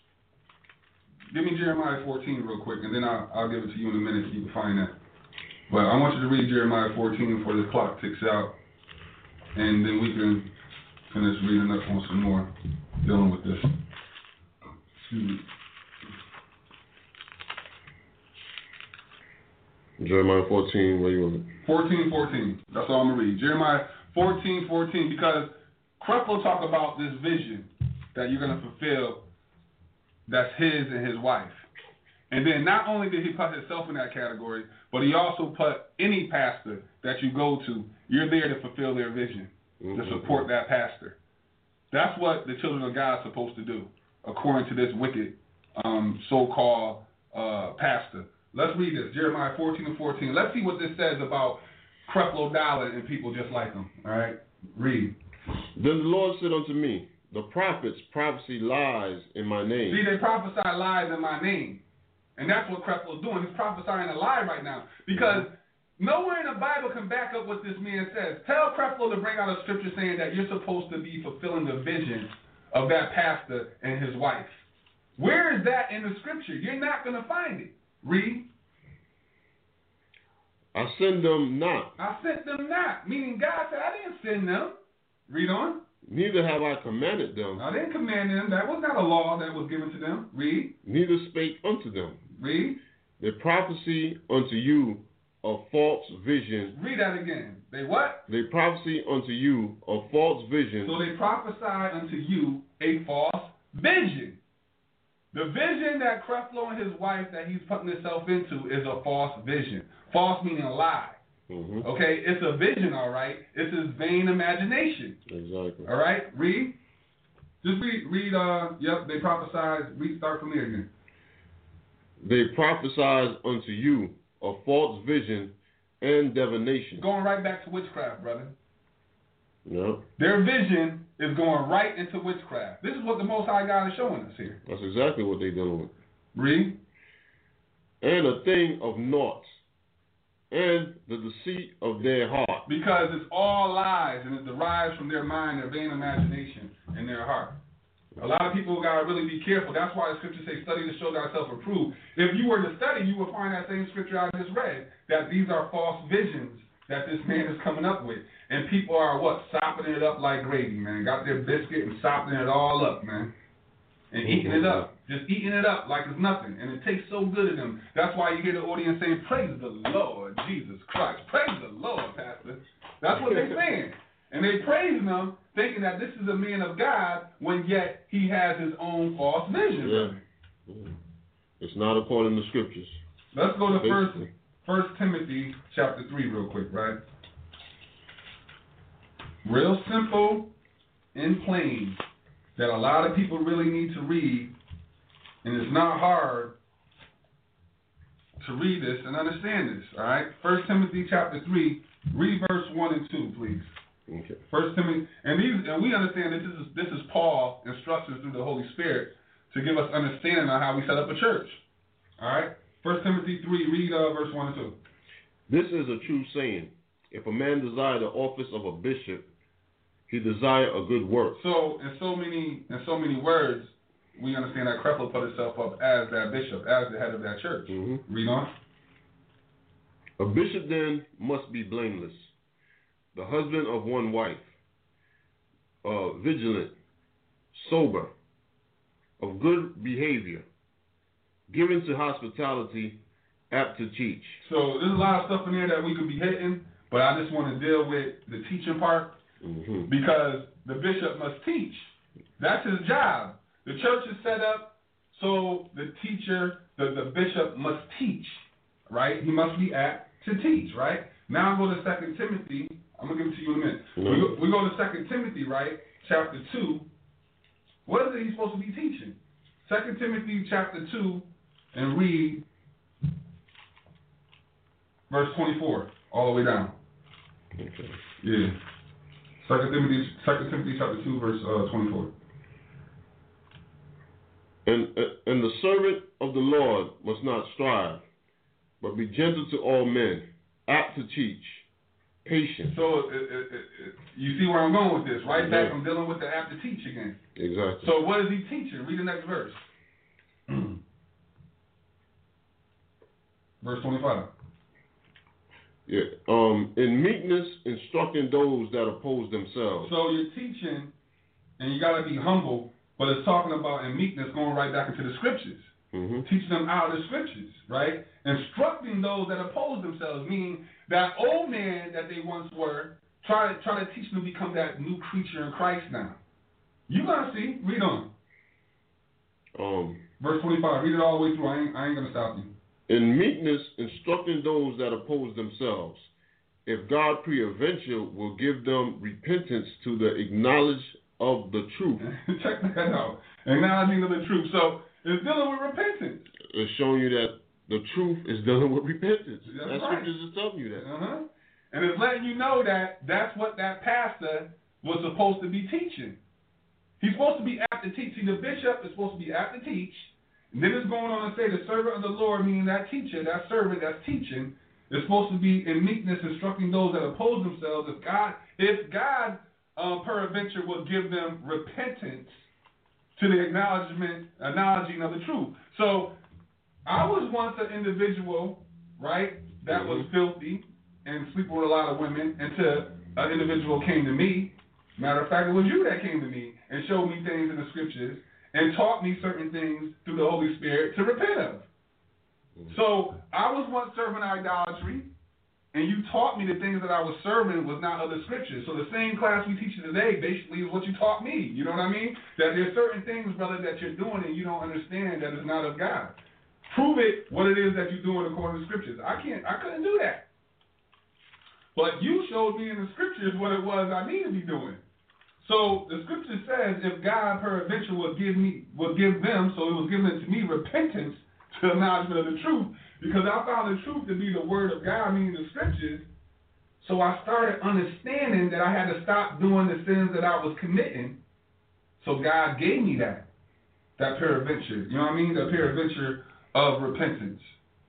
Speaker 5: give me Jeremiah 14 real quick, and then I'll give it to you in a minute so you can find that. But I want you to read Jeremiah 14 before the clock ticks out, and then we can finish reading up on some more dealing with this. Excuse me.
Speaker 4: Jeremiah 14, where you want it?
Speaker 5: 14. That's all I'm going to read. Jeremiah 14, because Creflo talk about this vision that you're going to fulfill that's his and his wife. And then not only did he put himself in that category, but he also put any pastor that you go to, you're there to fulfill their vision, to support that pastor. That's what the children of God are supposed to do, according to this wicked so-called pastor. Let's read this, Jeremiah 14:14. Let's see what this says about Creflo Dollar and people just like him. All right? Read.
Speaker 4: Then the Lord said unto me, the prophets prophesy lies in my name.
Speaker 5: See, they prophesy lies in my name. And that's what Creflo's doing. He's prophesying a lie right now. Because Nowhere in the Bible can back up what this man says. Tell Creflo to bring out a scripture saying that you're supposed to be fulfilling the vision of that pastor and his wife. Where is that in the scripture? You're not going to find it. Read.
Speaker 4: I send them not.
Speaker 5: I sent them not. Meaning God said, I didn't send them. Read on.
Speaker 4: Neither have I commanded them.
Speaker 5: I didn't command them. That was not a law that was given to them. Read.
Speaker 4: Neither spake unto them.
Speaker 5: Read.
Speaker 4: They prophesy unto you a false vision.
Speaker 5: Read that again. They what?
Speaker 4: They prophesy unto you a false vision.
Speaker 5: So they prophesy unto you a false vision. The vision that Creflo and his wife that he's putting himself into is a false vision. False meaning a lie.
Speaker 4: Mm-hmm.
Speaker 5: Okay, it's a vision, all right. It's his vain imagination.
Speaker 4: Exactly.
Speaker 5: All right, read. Just read, yep, they prophesied. Read, start from there again.
Speaker 4: They prophesied unto you a false vision and divination.
Speaker 5: Going right back to witchcraft, brother.
Speaker 4: No.
Speaker 5: Their vision is going right into witchcraft. This is what the Most High God is showing us here.
Speaker 4: That's exactly what they're dealing with.
Speaker 5: Read.
Speaker 4: And a thing of naught, and the deceit of their heart.
Speaker 5: Because it's all lies, and it derives from their mind, their vain imagination, and their heart. A lot of people got to really be careful. That's why the scripture says, study to show thyself approved. If you were to study, you would find that same scripture I just read, that these are false visions that this man is coming up with. And people are, what, sopping it up like gravy, man. Got their biscuit and sopping it all up, man. And eating it up. Just eating it up like it's nothing. And it tastes so good to them. That's why you hear the audience saying, praise the Lord, Jesus Christ. Praise the Lord, Pastor. That's what they're saying. And they praise him, thinking that this is a man of God, when yet he has his own false vision.
Speaker 4: Yeah. It's not according to scriptures.
Speaker 5: Let's go to First Timothy chapter 3 real quick, right? Real simple and plain that a lot of people really need to read, and it's not hard to read this and understand this, all right? 1 Timothy chapter 3, read verse 1 and 2, please.
Speaker 4: Okay.
Speaker 5: 1 Timothy, and we understand this is Paul instructions through the Holy Spirit to give us understanding on how we set up a church. All right? 1 Timothy 3, read verse 1 and 2.
Speaker 4: This is a true saying. If a man desire the office of a bishop, he desire a good work.
Speaker 5: So in so many words, we understand that Creflo put himself up as that bishop, as the head of that church.
Speaker 4: Mm-hmm.
Speaker 5: Read on.
Speaker 4: A bishop then must be blameless, the husband of one wife, vigilant, sober, of good behavior, given to hospitality, apt to teach.
Speaker 5: So there's a lot of stuff in there that we could be hitting, but I just want to deal with the teaching part, because the bishop must teach. That's his job. The church is set up so the teacher, the bishop must teach, right? He must be apt to teach, right? Now I'm going to 2 Timothy. I'm going to give it to you in a minute. We go to 2 Timothy, right? Chapter 2. What is it he's supposed to be teaching? 2 Timothy chapter 2, and read verse 24 all the way down.
Speaker 4: Okay.
Speaker 5: Yeah. 2 Timothy chapter 2, verse 24.
Speaker 4: And the servant of the Lord must not strive, but be gentle to all men, apt to teach, patient.
Speaker 5: So you see where I'm going with this, right? Back I'm dealing with the apt to teach again.
Speaker 4: Exactly.
Speaker 5: So what is he teaching? Read the next verse. Verse 25.
Speaker 4: Yeah. In meekness, instructing those that oppose themselves.
Speaker 5: So you're teaching, and you got to be humble, but it's talking about in meekness going right back into the scriptures.
Speaker 4: Mm-hmm.
Speaker 5: Teaching them out of the scriptures, right? Instructing those that oppose themselves, meaning that old man that they once were, try to teach them to become that new creature in Christ now. You gotta see. Read on. Verse 25. Read it all the way through. I ain't gonna stop you.
Speaker 4: In meekness, instructing those that oppose themselves, if God peradventure will give them repentance to the acknowledge of the truth.
Speaker 5: Check that out. Acknowledging of the truth. So it's dealing with repentance.
Speaker 4: It's showing you that the truth is dealing with repentance.
Speaker 5: That's right.
Speaker 4: Scriptures is telling you that.
Speaker 5: And it's letting you know that that's what that pastor was supposed to be teaching. He's supposed to be apt to teach. See, the bishop is supposed to be apt to teach. And then it's going on to say the servant of the Lord, meaning that teacher, that servant that's teaching, is supposed to be in meekness, instructing those that oppose themselves. If God peradventure will give them repentance to the acknowledging of the truth. So I was once an individual, right, that was filthy and sleeping with a lot of women until an individual came to me. Matter of fact, it was you that came to me and showed me things in the scriptures and taught me certain things through the Holy Spirit to repent of. So I was once serving idolatry, and you taught me the things that I was serving was not of the scriptures. So the same class we teach today basically is what you taught me. You know what I mean? That there's certain things, brother, that you're doing and you don't understand that is not of God. Prove it what it is that you're doing according to the scriptures. I couldn't do that. But you showed me in the scriptures what it was I need to be doing. So the scripture says, if God peradventure will give them, so it was given to me, repentance to the acknowledgement of the truth, because I found the truth to be the word of God, meaning the scriptures. So I started understanding that I had to stop doing the sins that I was committing. So God gave me that peradventure. You know what I mean? The peradventure of repentance.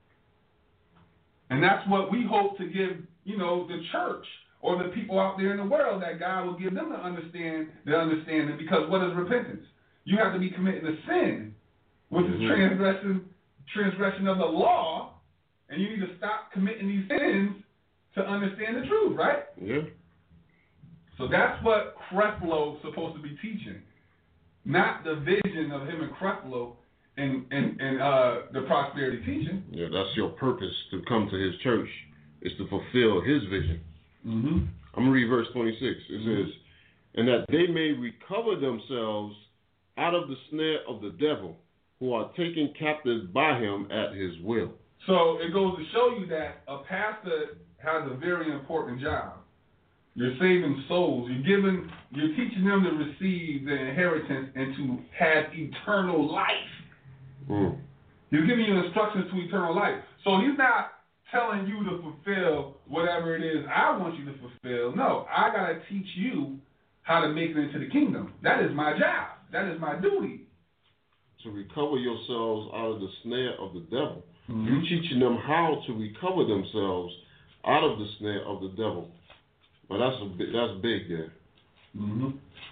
Speaker 5: And that's what we hope to give, the church or the people out there in the world, that God will give them the understanding, because what is repentance? You have to be committing a sin, which is transgression of the law, and you need to stop committing these sins to understand the truth, right?
Speaker 4: Yeah.
Speaker 5: So that's what Creflo is supposed to be teaching, not the vision of him and Creflo and the prosperity teaching.
Speaker 4: Yeah, that's your purpose to come to his church, is to fulfill his vision.
Speaker 5: Mm-hmm.
Speaker 4: I'm going to read verse 26. It says, and that they may recover themselves out of the snare of the devil, who are taken captives by him at his will.
Speaker 5: So it goes to show you that a pastor has a very important job. You're saving souls. You're teaching them to receive the inheritance and to have eternal life.
Speaker 4: Mm.
Speaker 5: He's giving you instructions to eternal life. So he's not telling you to fulfill whatever it is I want you to fulfill. No, I got to teach you how to make it into the kingdom. That is my job. That is my duty.
Speaker 4: To recover yourselves out of the snare of the devil.
Speaker 5: Mm-hmm.
Speaker 4: You're teaching them how to recover themselves out of the snare of the devil. Well, that's big there.
Speaker 5: Mm-hmm.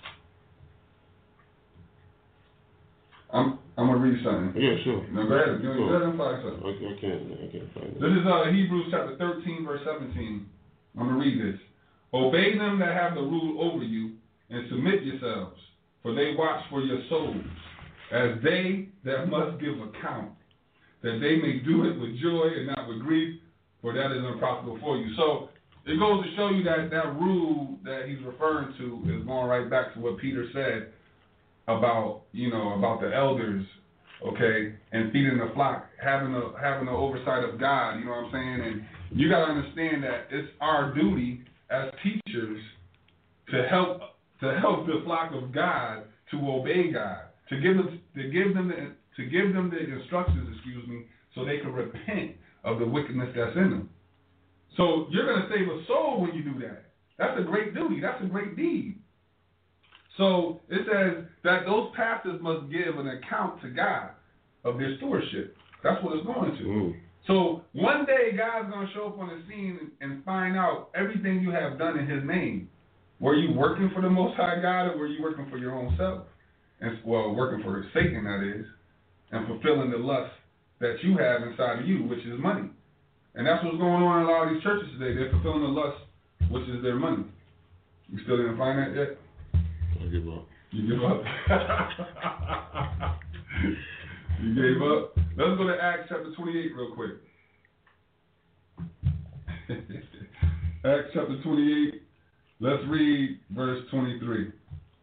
Speaker 5: I'm gonna read something.
Speaker 4: Yeah, sure.
Speaker 5: No, go ahead. Go ahead and find something.
Speaker 4: I can't find it.
Speaker 5: This is Hebrews chapter 13, verse 17. I'm gonna read this. Obey them that have the rule over you, and submit yourselves, for they watch for your souls, as they that must give account, that they may do it with joy and not with grief, for that is unprofitable for you. So it goes to show you that rule that he's referring to is going right back to what Peter said about the elders, okay, and feeding the flock, having the oversight of God. You know what I'm saying? And you got to understand that it's our duty as teachers to help the flock of God to obey God, to give them the instructions, so they can repent of the wickedness that's in them. So you're going to save a soul when you do that. That's a great duty. That's a great deed. So it says that those pastors must give an account to God of their stewardship. That's what it's going to.
Speaker 4: Mm.
Speaker 5: So one day God's going to show up on the scene and find out everything you have done in his name. Were you working for the Most High God, or were you working for your own self? Working for Satan, that is, and fulfilling the lust that you have inside of you, which is money. And that's what's going on in a lot of these churches today. They're fulfilling the lust, which is their money. You still didn't find that yet?
Speaker 4: I give up.
Speaker 5: You give up? You gave up? Let's go to Acts chapter 28 real quick. Acts chapter 28. Let's read verse 23.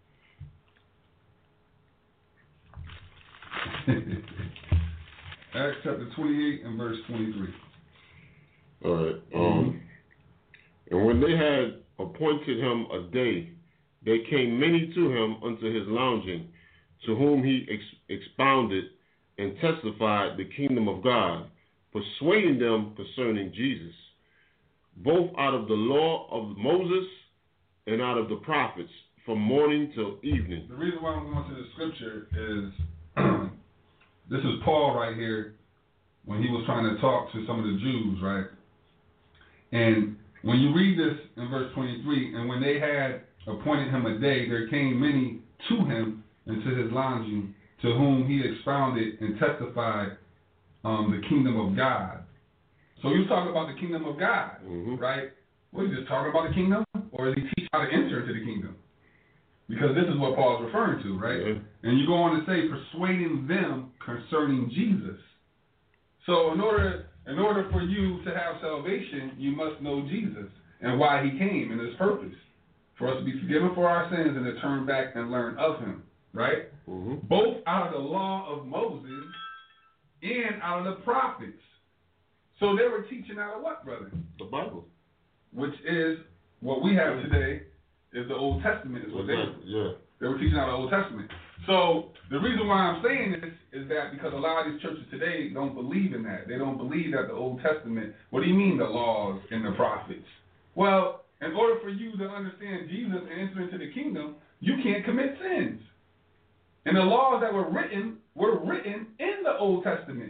Speaker 5: Acts chapter 28 and verse 23.
Speaker 4: All right. And when they had appointed him a day, there came many to him unto his lodging, to whom he expounded and testified the kingdom of God, persuading them concerning Jesus, both out of the law of Moses and out of the prophets, from morning till evening.
Speaker 5: The reason why I'm going to the scripture is this is Paul right here when he was trying to talk to some of the Jews, right? And when you read this in verse 23, and when they had appointed him a day, there came many to him and to his lodging, to whom he expounded and testified the kingdom of God. So he was talking about the kingdom of God, right? Was he just talking about the kingdom, or is he teaching how to enter into the kingdom? Because this is what Paul's referring to, right? Yeah. And you go on to say, persuading them concerning Jesus. So in order for you to have salvation, you must know Jesus and why he came and his purpose. For us to be forgiven for our sins and to turn back and learn of him, right? Both out of the law of Moses and out of the prophets. So they were teaching out of what, brother?
Speaker 4: The Bible.
Speaker 5: Which is what we have today is the Old Testament is what they were teaching out of the Old Testament. So the reason why I'm saying this is that because a lot of these churches today don't believe in that. They don't believe that the Old Testament, what do you mean the laws and the prophets? Well, in order for you to understand Jesus and enter into the kingdom, you can't commit sins. And the laws that were written in the Old Testament.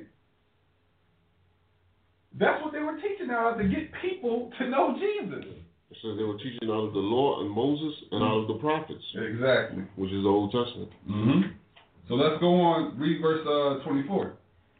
Speaker 5: That's what they were teaching out to get people to know Jesus.
Speaker 4: So they were teaching out of the law and Moses and out of the prophets.
Speaker 5: Exactly.
Speaker 4: Which is the Old Testament.
Speaker 5: So let's go on, read verse 24.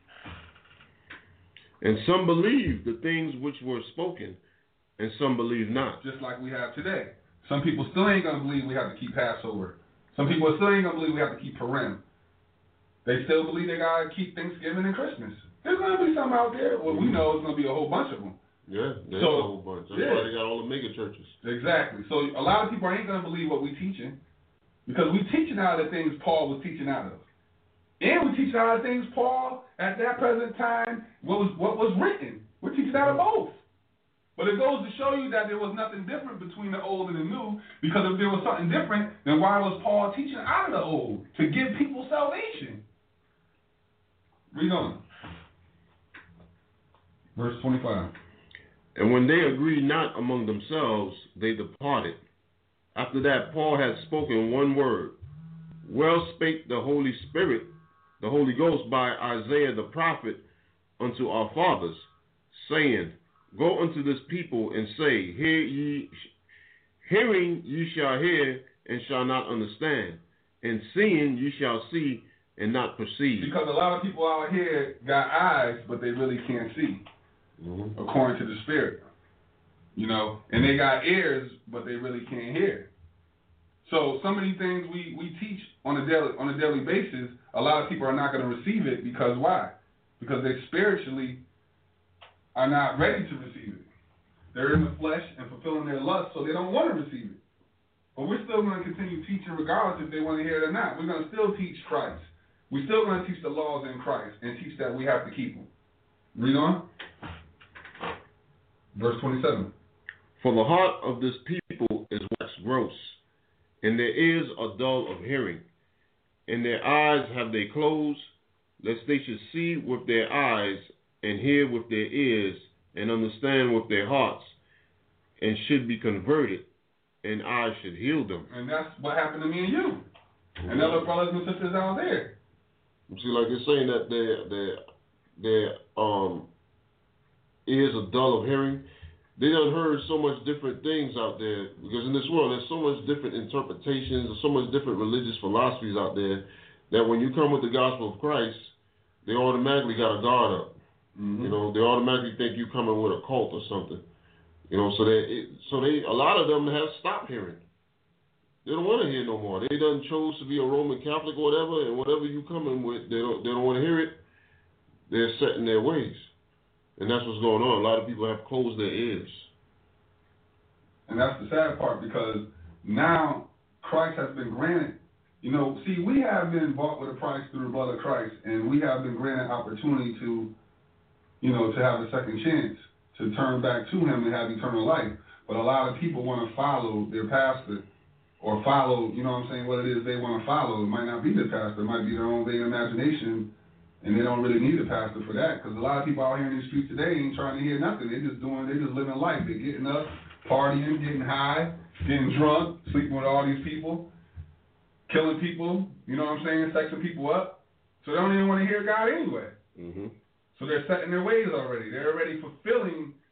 Speaker 4: And some believed the things which were spoken, and some believe not.
Speaker 5: Just like we have today. Some people still ain't going to believe we have to keep Passover. Some people still ain't going to believe we have to keep Purim. They still believe they got to keep Thanksgiving and Christmas. There's going to be some out there. Well, we know it's going to be a whole bunch of them.
Speaker 4: Yeah, there's a whole bunch. That's why they got all the mega churches.
Speaker 5: Exactly. So a lot of people ain't going to believe what we teaching because we teaching out of the things Paul was teaching out of. And we teaching out of things Paul, at that present time, what was written. We're teaching out of both. But it goes to show you that there was nothing different between the old and the new, because if there was something different, then why was Paul teaching out of the old? To give people salvation. Read on. Verse 25.
Speaker 4: And when they agreed not among themselves, they departed. After that, Paul had spoken one word. Well spake the Holy Spirit, the Holy Ghost, by Isaiah the prophet unto our fathers, saying, Go unto this people and say, Hearing ye shall hear and shall not understand, and seeing ye shall see and not perceive.
Speaker 5: Because a lot of people out here got eyes, but they really can't see. According to the Spirit, and they got ears, but they really can't hear. So some of these things we teach on a daily basis, a lot of people are not going to receive it because why? Because they spiritually are not ready to receive it. They're in the flesh and fulfilling their lust, so they don't want to receive it. But we're still going to continue teaching regardless if they want to hear it or not. We're going to still teach Christ. We're still going to teach the laws in Christ and teach that we have to keep them. Read on. Verse 27.
Speaker 4: For the heart of this people is waxed gross, and their ears are dull of hearing, and their eyes have they closed, lest they should see with their eyes, and hear with their ears, and understand with their hearts, and should be converted, and I should heal them.
Speaker 5: And that's what happened to me and you, and other brothers and sisters out there.
Speaker 4: You see, like they're saying that their ears are dull of hearing. They done heard so much different things out there, because in this world there's so much different interpretations, there's so much different religious philosophies out there, that when you come with the gospel of Christ, they automatically got a guard up. They automatically think you coming with a cult or something. So they a lot of them have stopped hearing. They don't want to hear no more. They done chose to be a Roman Catholic or whatever, and whatever you coming with, they don't want to hear it. They're set in their ways. And that's what's going on. A lot of people have closed their ears.
Speaker 5: And that's the sad part, because now Christ has been granted. We have been bought with a price through the blood of Christ, and we have been granted opportunity to have a second chance, to turn back to him and have eternal life. But a lot of people want to follow their pastor, or follow, what it is they want to follow. It might not be the pastor. It might be their own vain imagination. And they don't really need a pastor for that, because a lot of people out here in the streets today ain't trying to hear nothing. They just living life. They're getting up, partying, getting high, getting drunk, sleeping with all these people, killing people, sexing people up. So they don't even want to hear God anyway. So they're set in their ways already. They're already fulfilling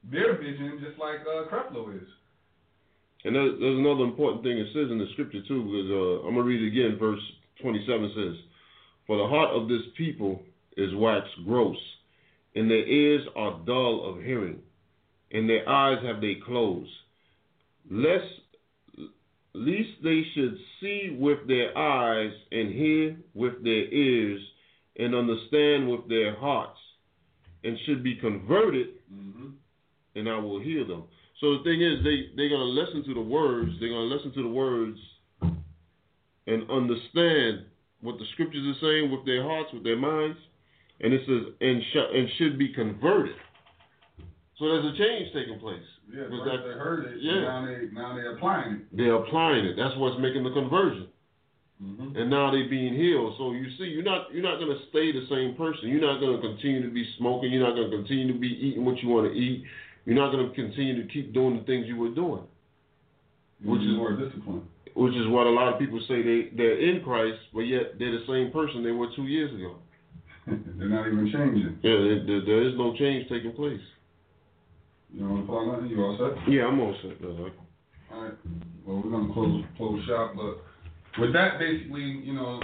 Speaker 5: their vision just like Creflo is.
Speaker 4: And there's another important thing it says in the scripture too, because I'm going to read it again. Verse 27 says, "For the heart of this people is waxed gross, and their ears are dull of hearing, and their eyes have they closed, lest they should see with their eyes, and hear with their ears, and understand with their hearts, and should be converted, and I will heal them." So the thing is, they're going to listen to the words. They're going to listen to the words and understand what the scriptures are saying with their hearts, with their minds. And it says, and should be converted. So there's a change taking place.
Speaker 5: Yeah, first they heard it, now they're applying it.
Speaker 4: They're applying it. That's what's making the conversion. And now they're being healed. So you see, you're not going to stay the same person. You're not going to continue to be smoking. You're not going to continue to be eating what you want to eat. You're not going to continue to keep doing the things you were doing. Which is
Speaker 5: more discipline.
Speaker 4: Which is what a lot of people say they're in Christ, but yet they're the same person they were 2 years ago.
Speaker 5: They're not even changing.
Speaker 4: Yeah, there is no change taking place.
Speaker 5: You want to follow nothing? You all set?
Speaker 4: Yeah, I'm all set. All
Speaker 5: right. Well, we're going to close shop, but with that, basically,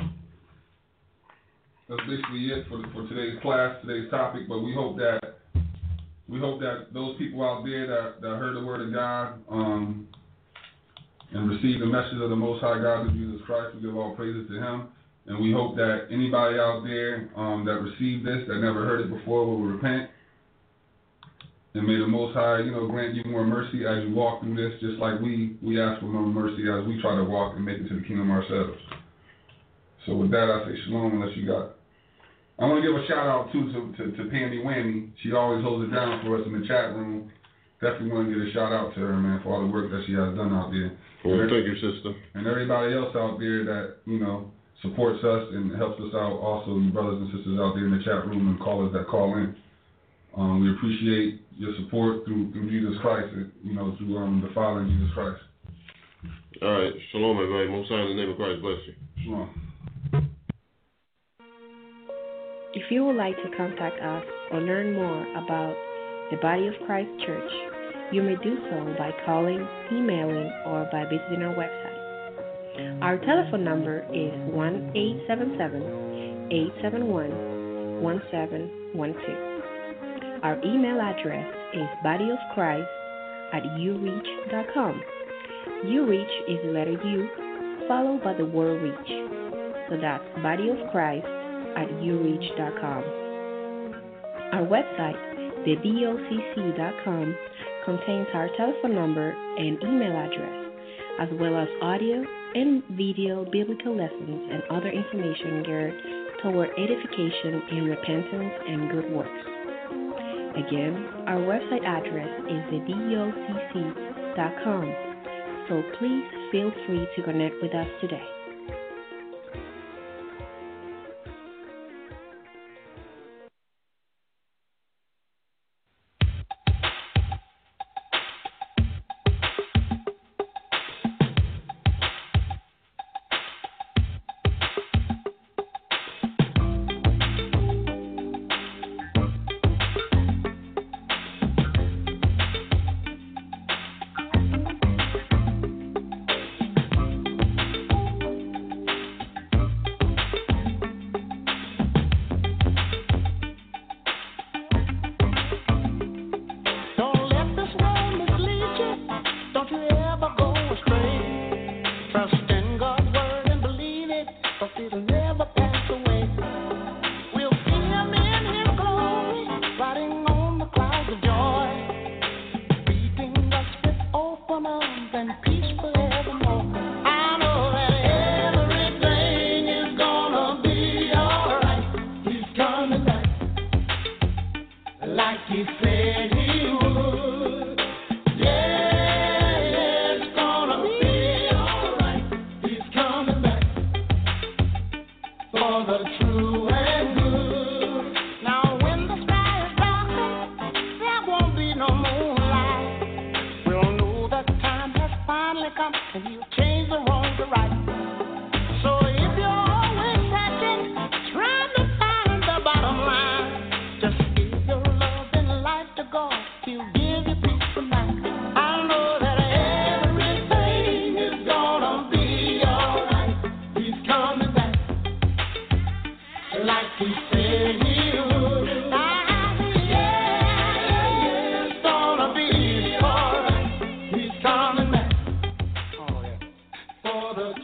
Speaker 5: that's basically it for today's class, today's topic. But we hope that those people out there that heard the word of God and received the message of the Most High God of Jesus Christ, we give all praises to Him. And we hope that anybody out there that received this, that never heard it before, will repent. And may the Most High, grant you more mercy as you walk through this, just like we ask for more mercy as we try to walk and make it to the kingdom ourselves. So with that, I say shalom unless you got it. I want to give a shout out too to Pandy Whammy. She always holds it down for us in the chat room. Definitely want to give a shout out to her, man, for all the work that she has done out there.
Speaker 4: Well, thank you, sister.
Speaker 5: And everybody else out there that, supports us and helps us out. Also, you brothers and sisters out there in the chat room and callers that call in. We appreciate your support through Jesus Christ, through the Father and Jesus Christ.
Speaker 4: All right. Shalom, everybody. Most High in the name of Christ bless you.
Speaker 5: Shalom.
Speaker 13: If you would like to contact us or learn more about the Body of Christ Church, you may do so by calling, emailing, or by visiting our website. Our telephone number is 1-877-871-1712. Our email address is bodyofchrist@ureach.com. ureach is the letter U followed by the word reach. So that's bodyofchrist@ureach.com. Our website, thebocc.com, contains our telephone number and email address, as well as audio and video biblical lessons and other information geared toward edification in repentance and good works. Again, our website address is thebocc.com, so please feel free to connect with us today.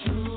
Speaker 2: true.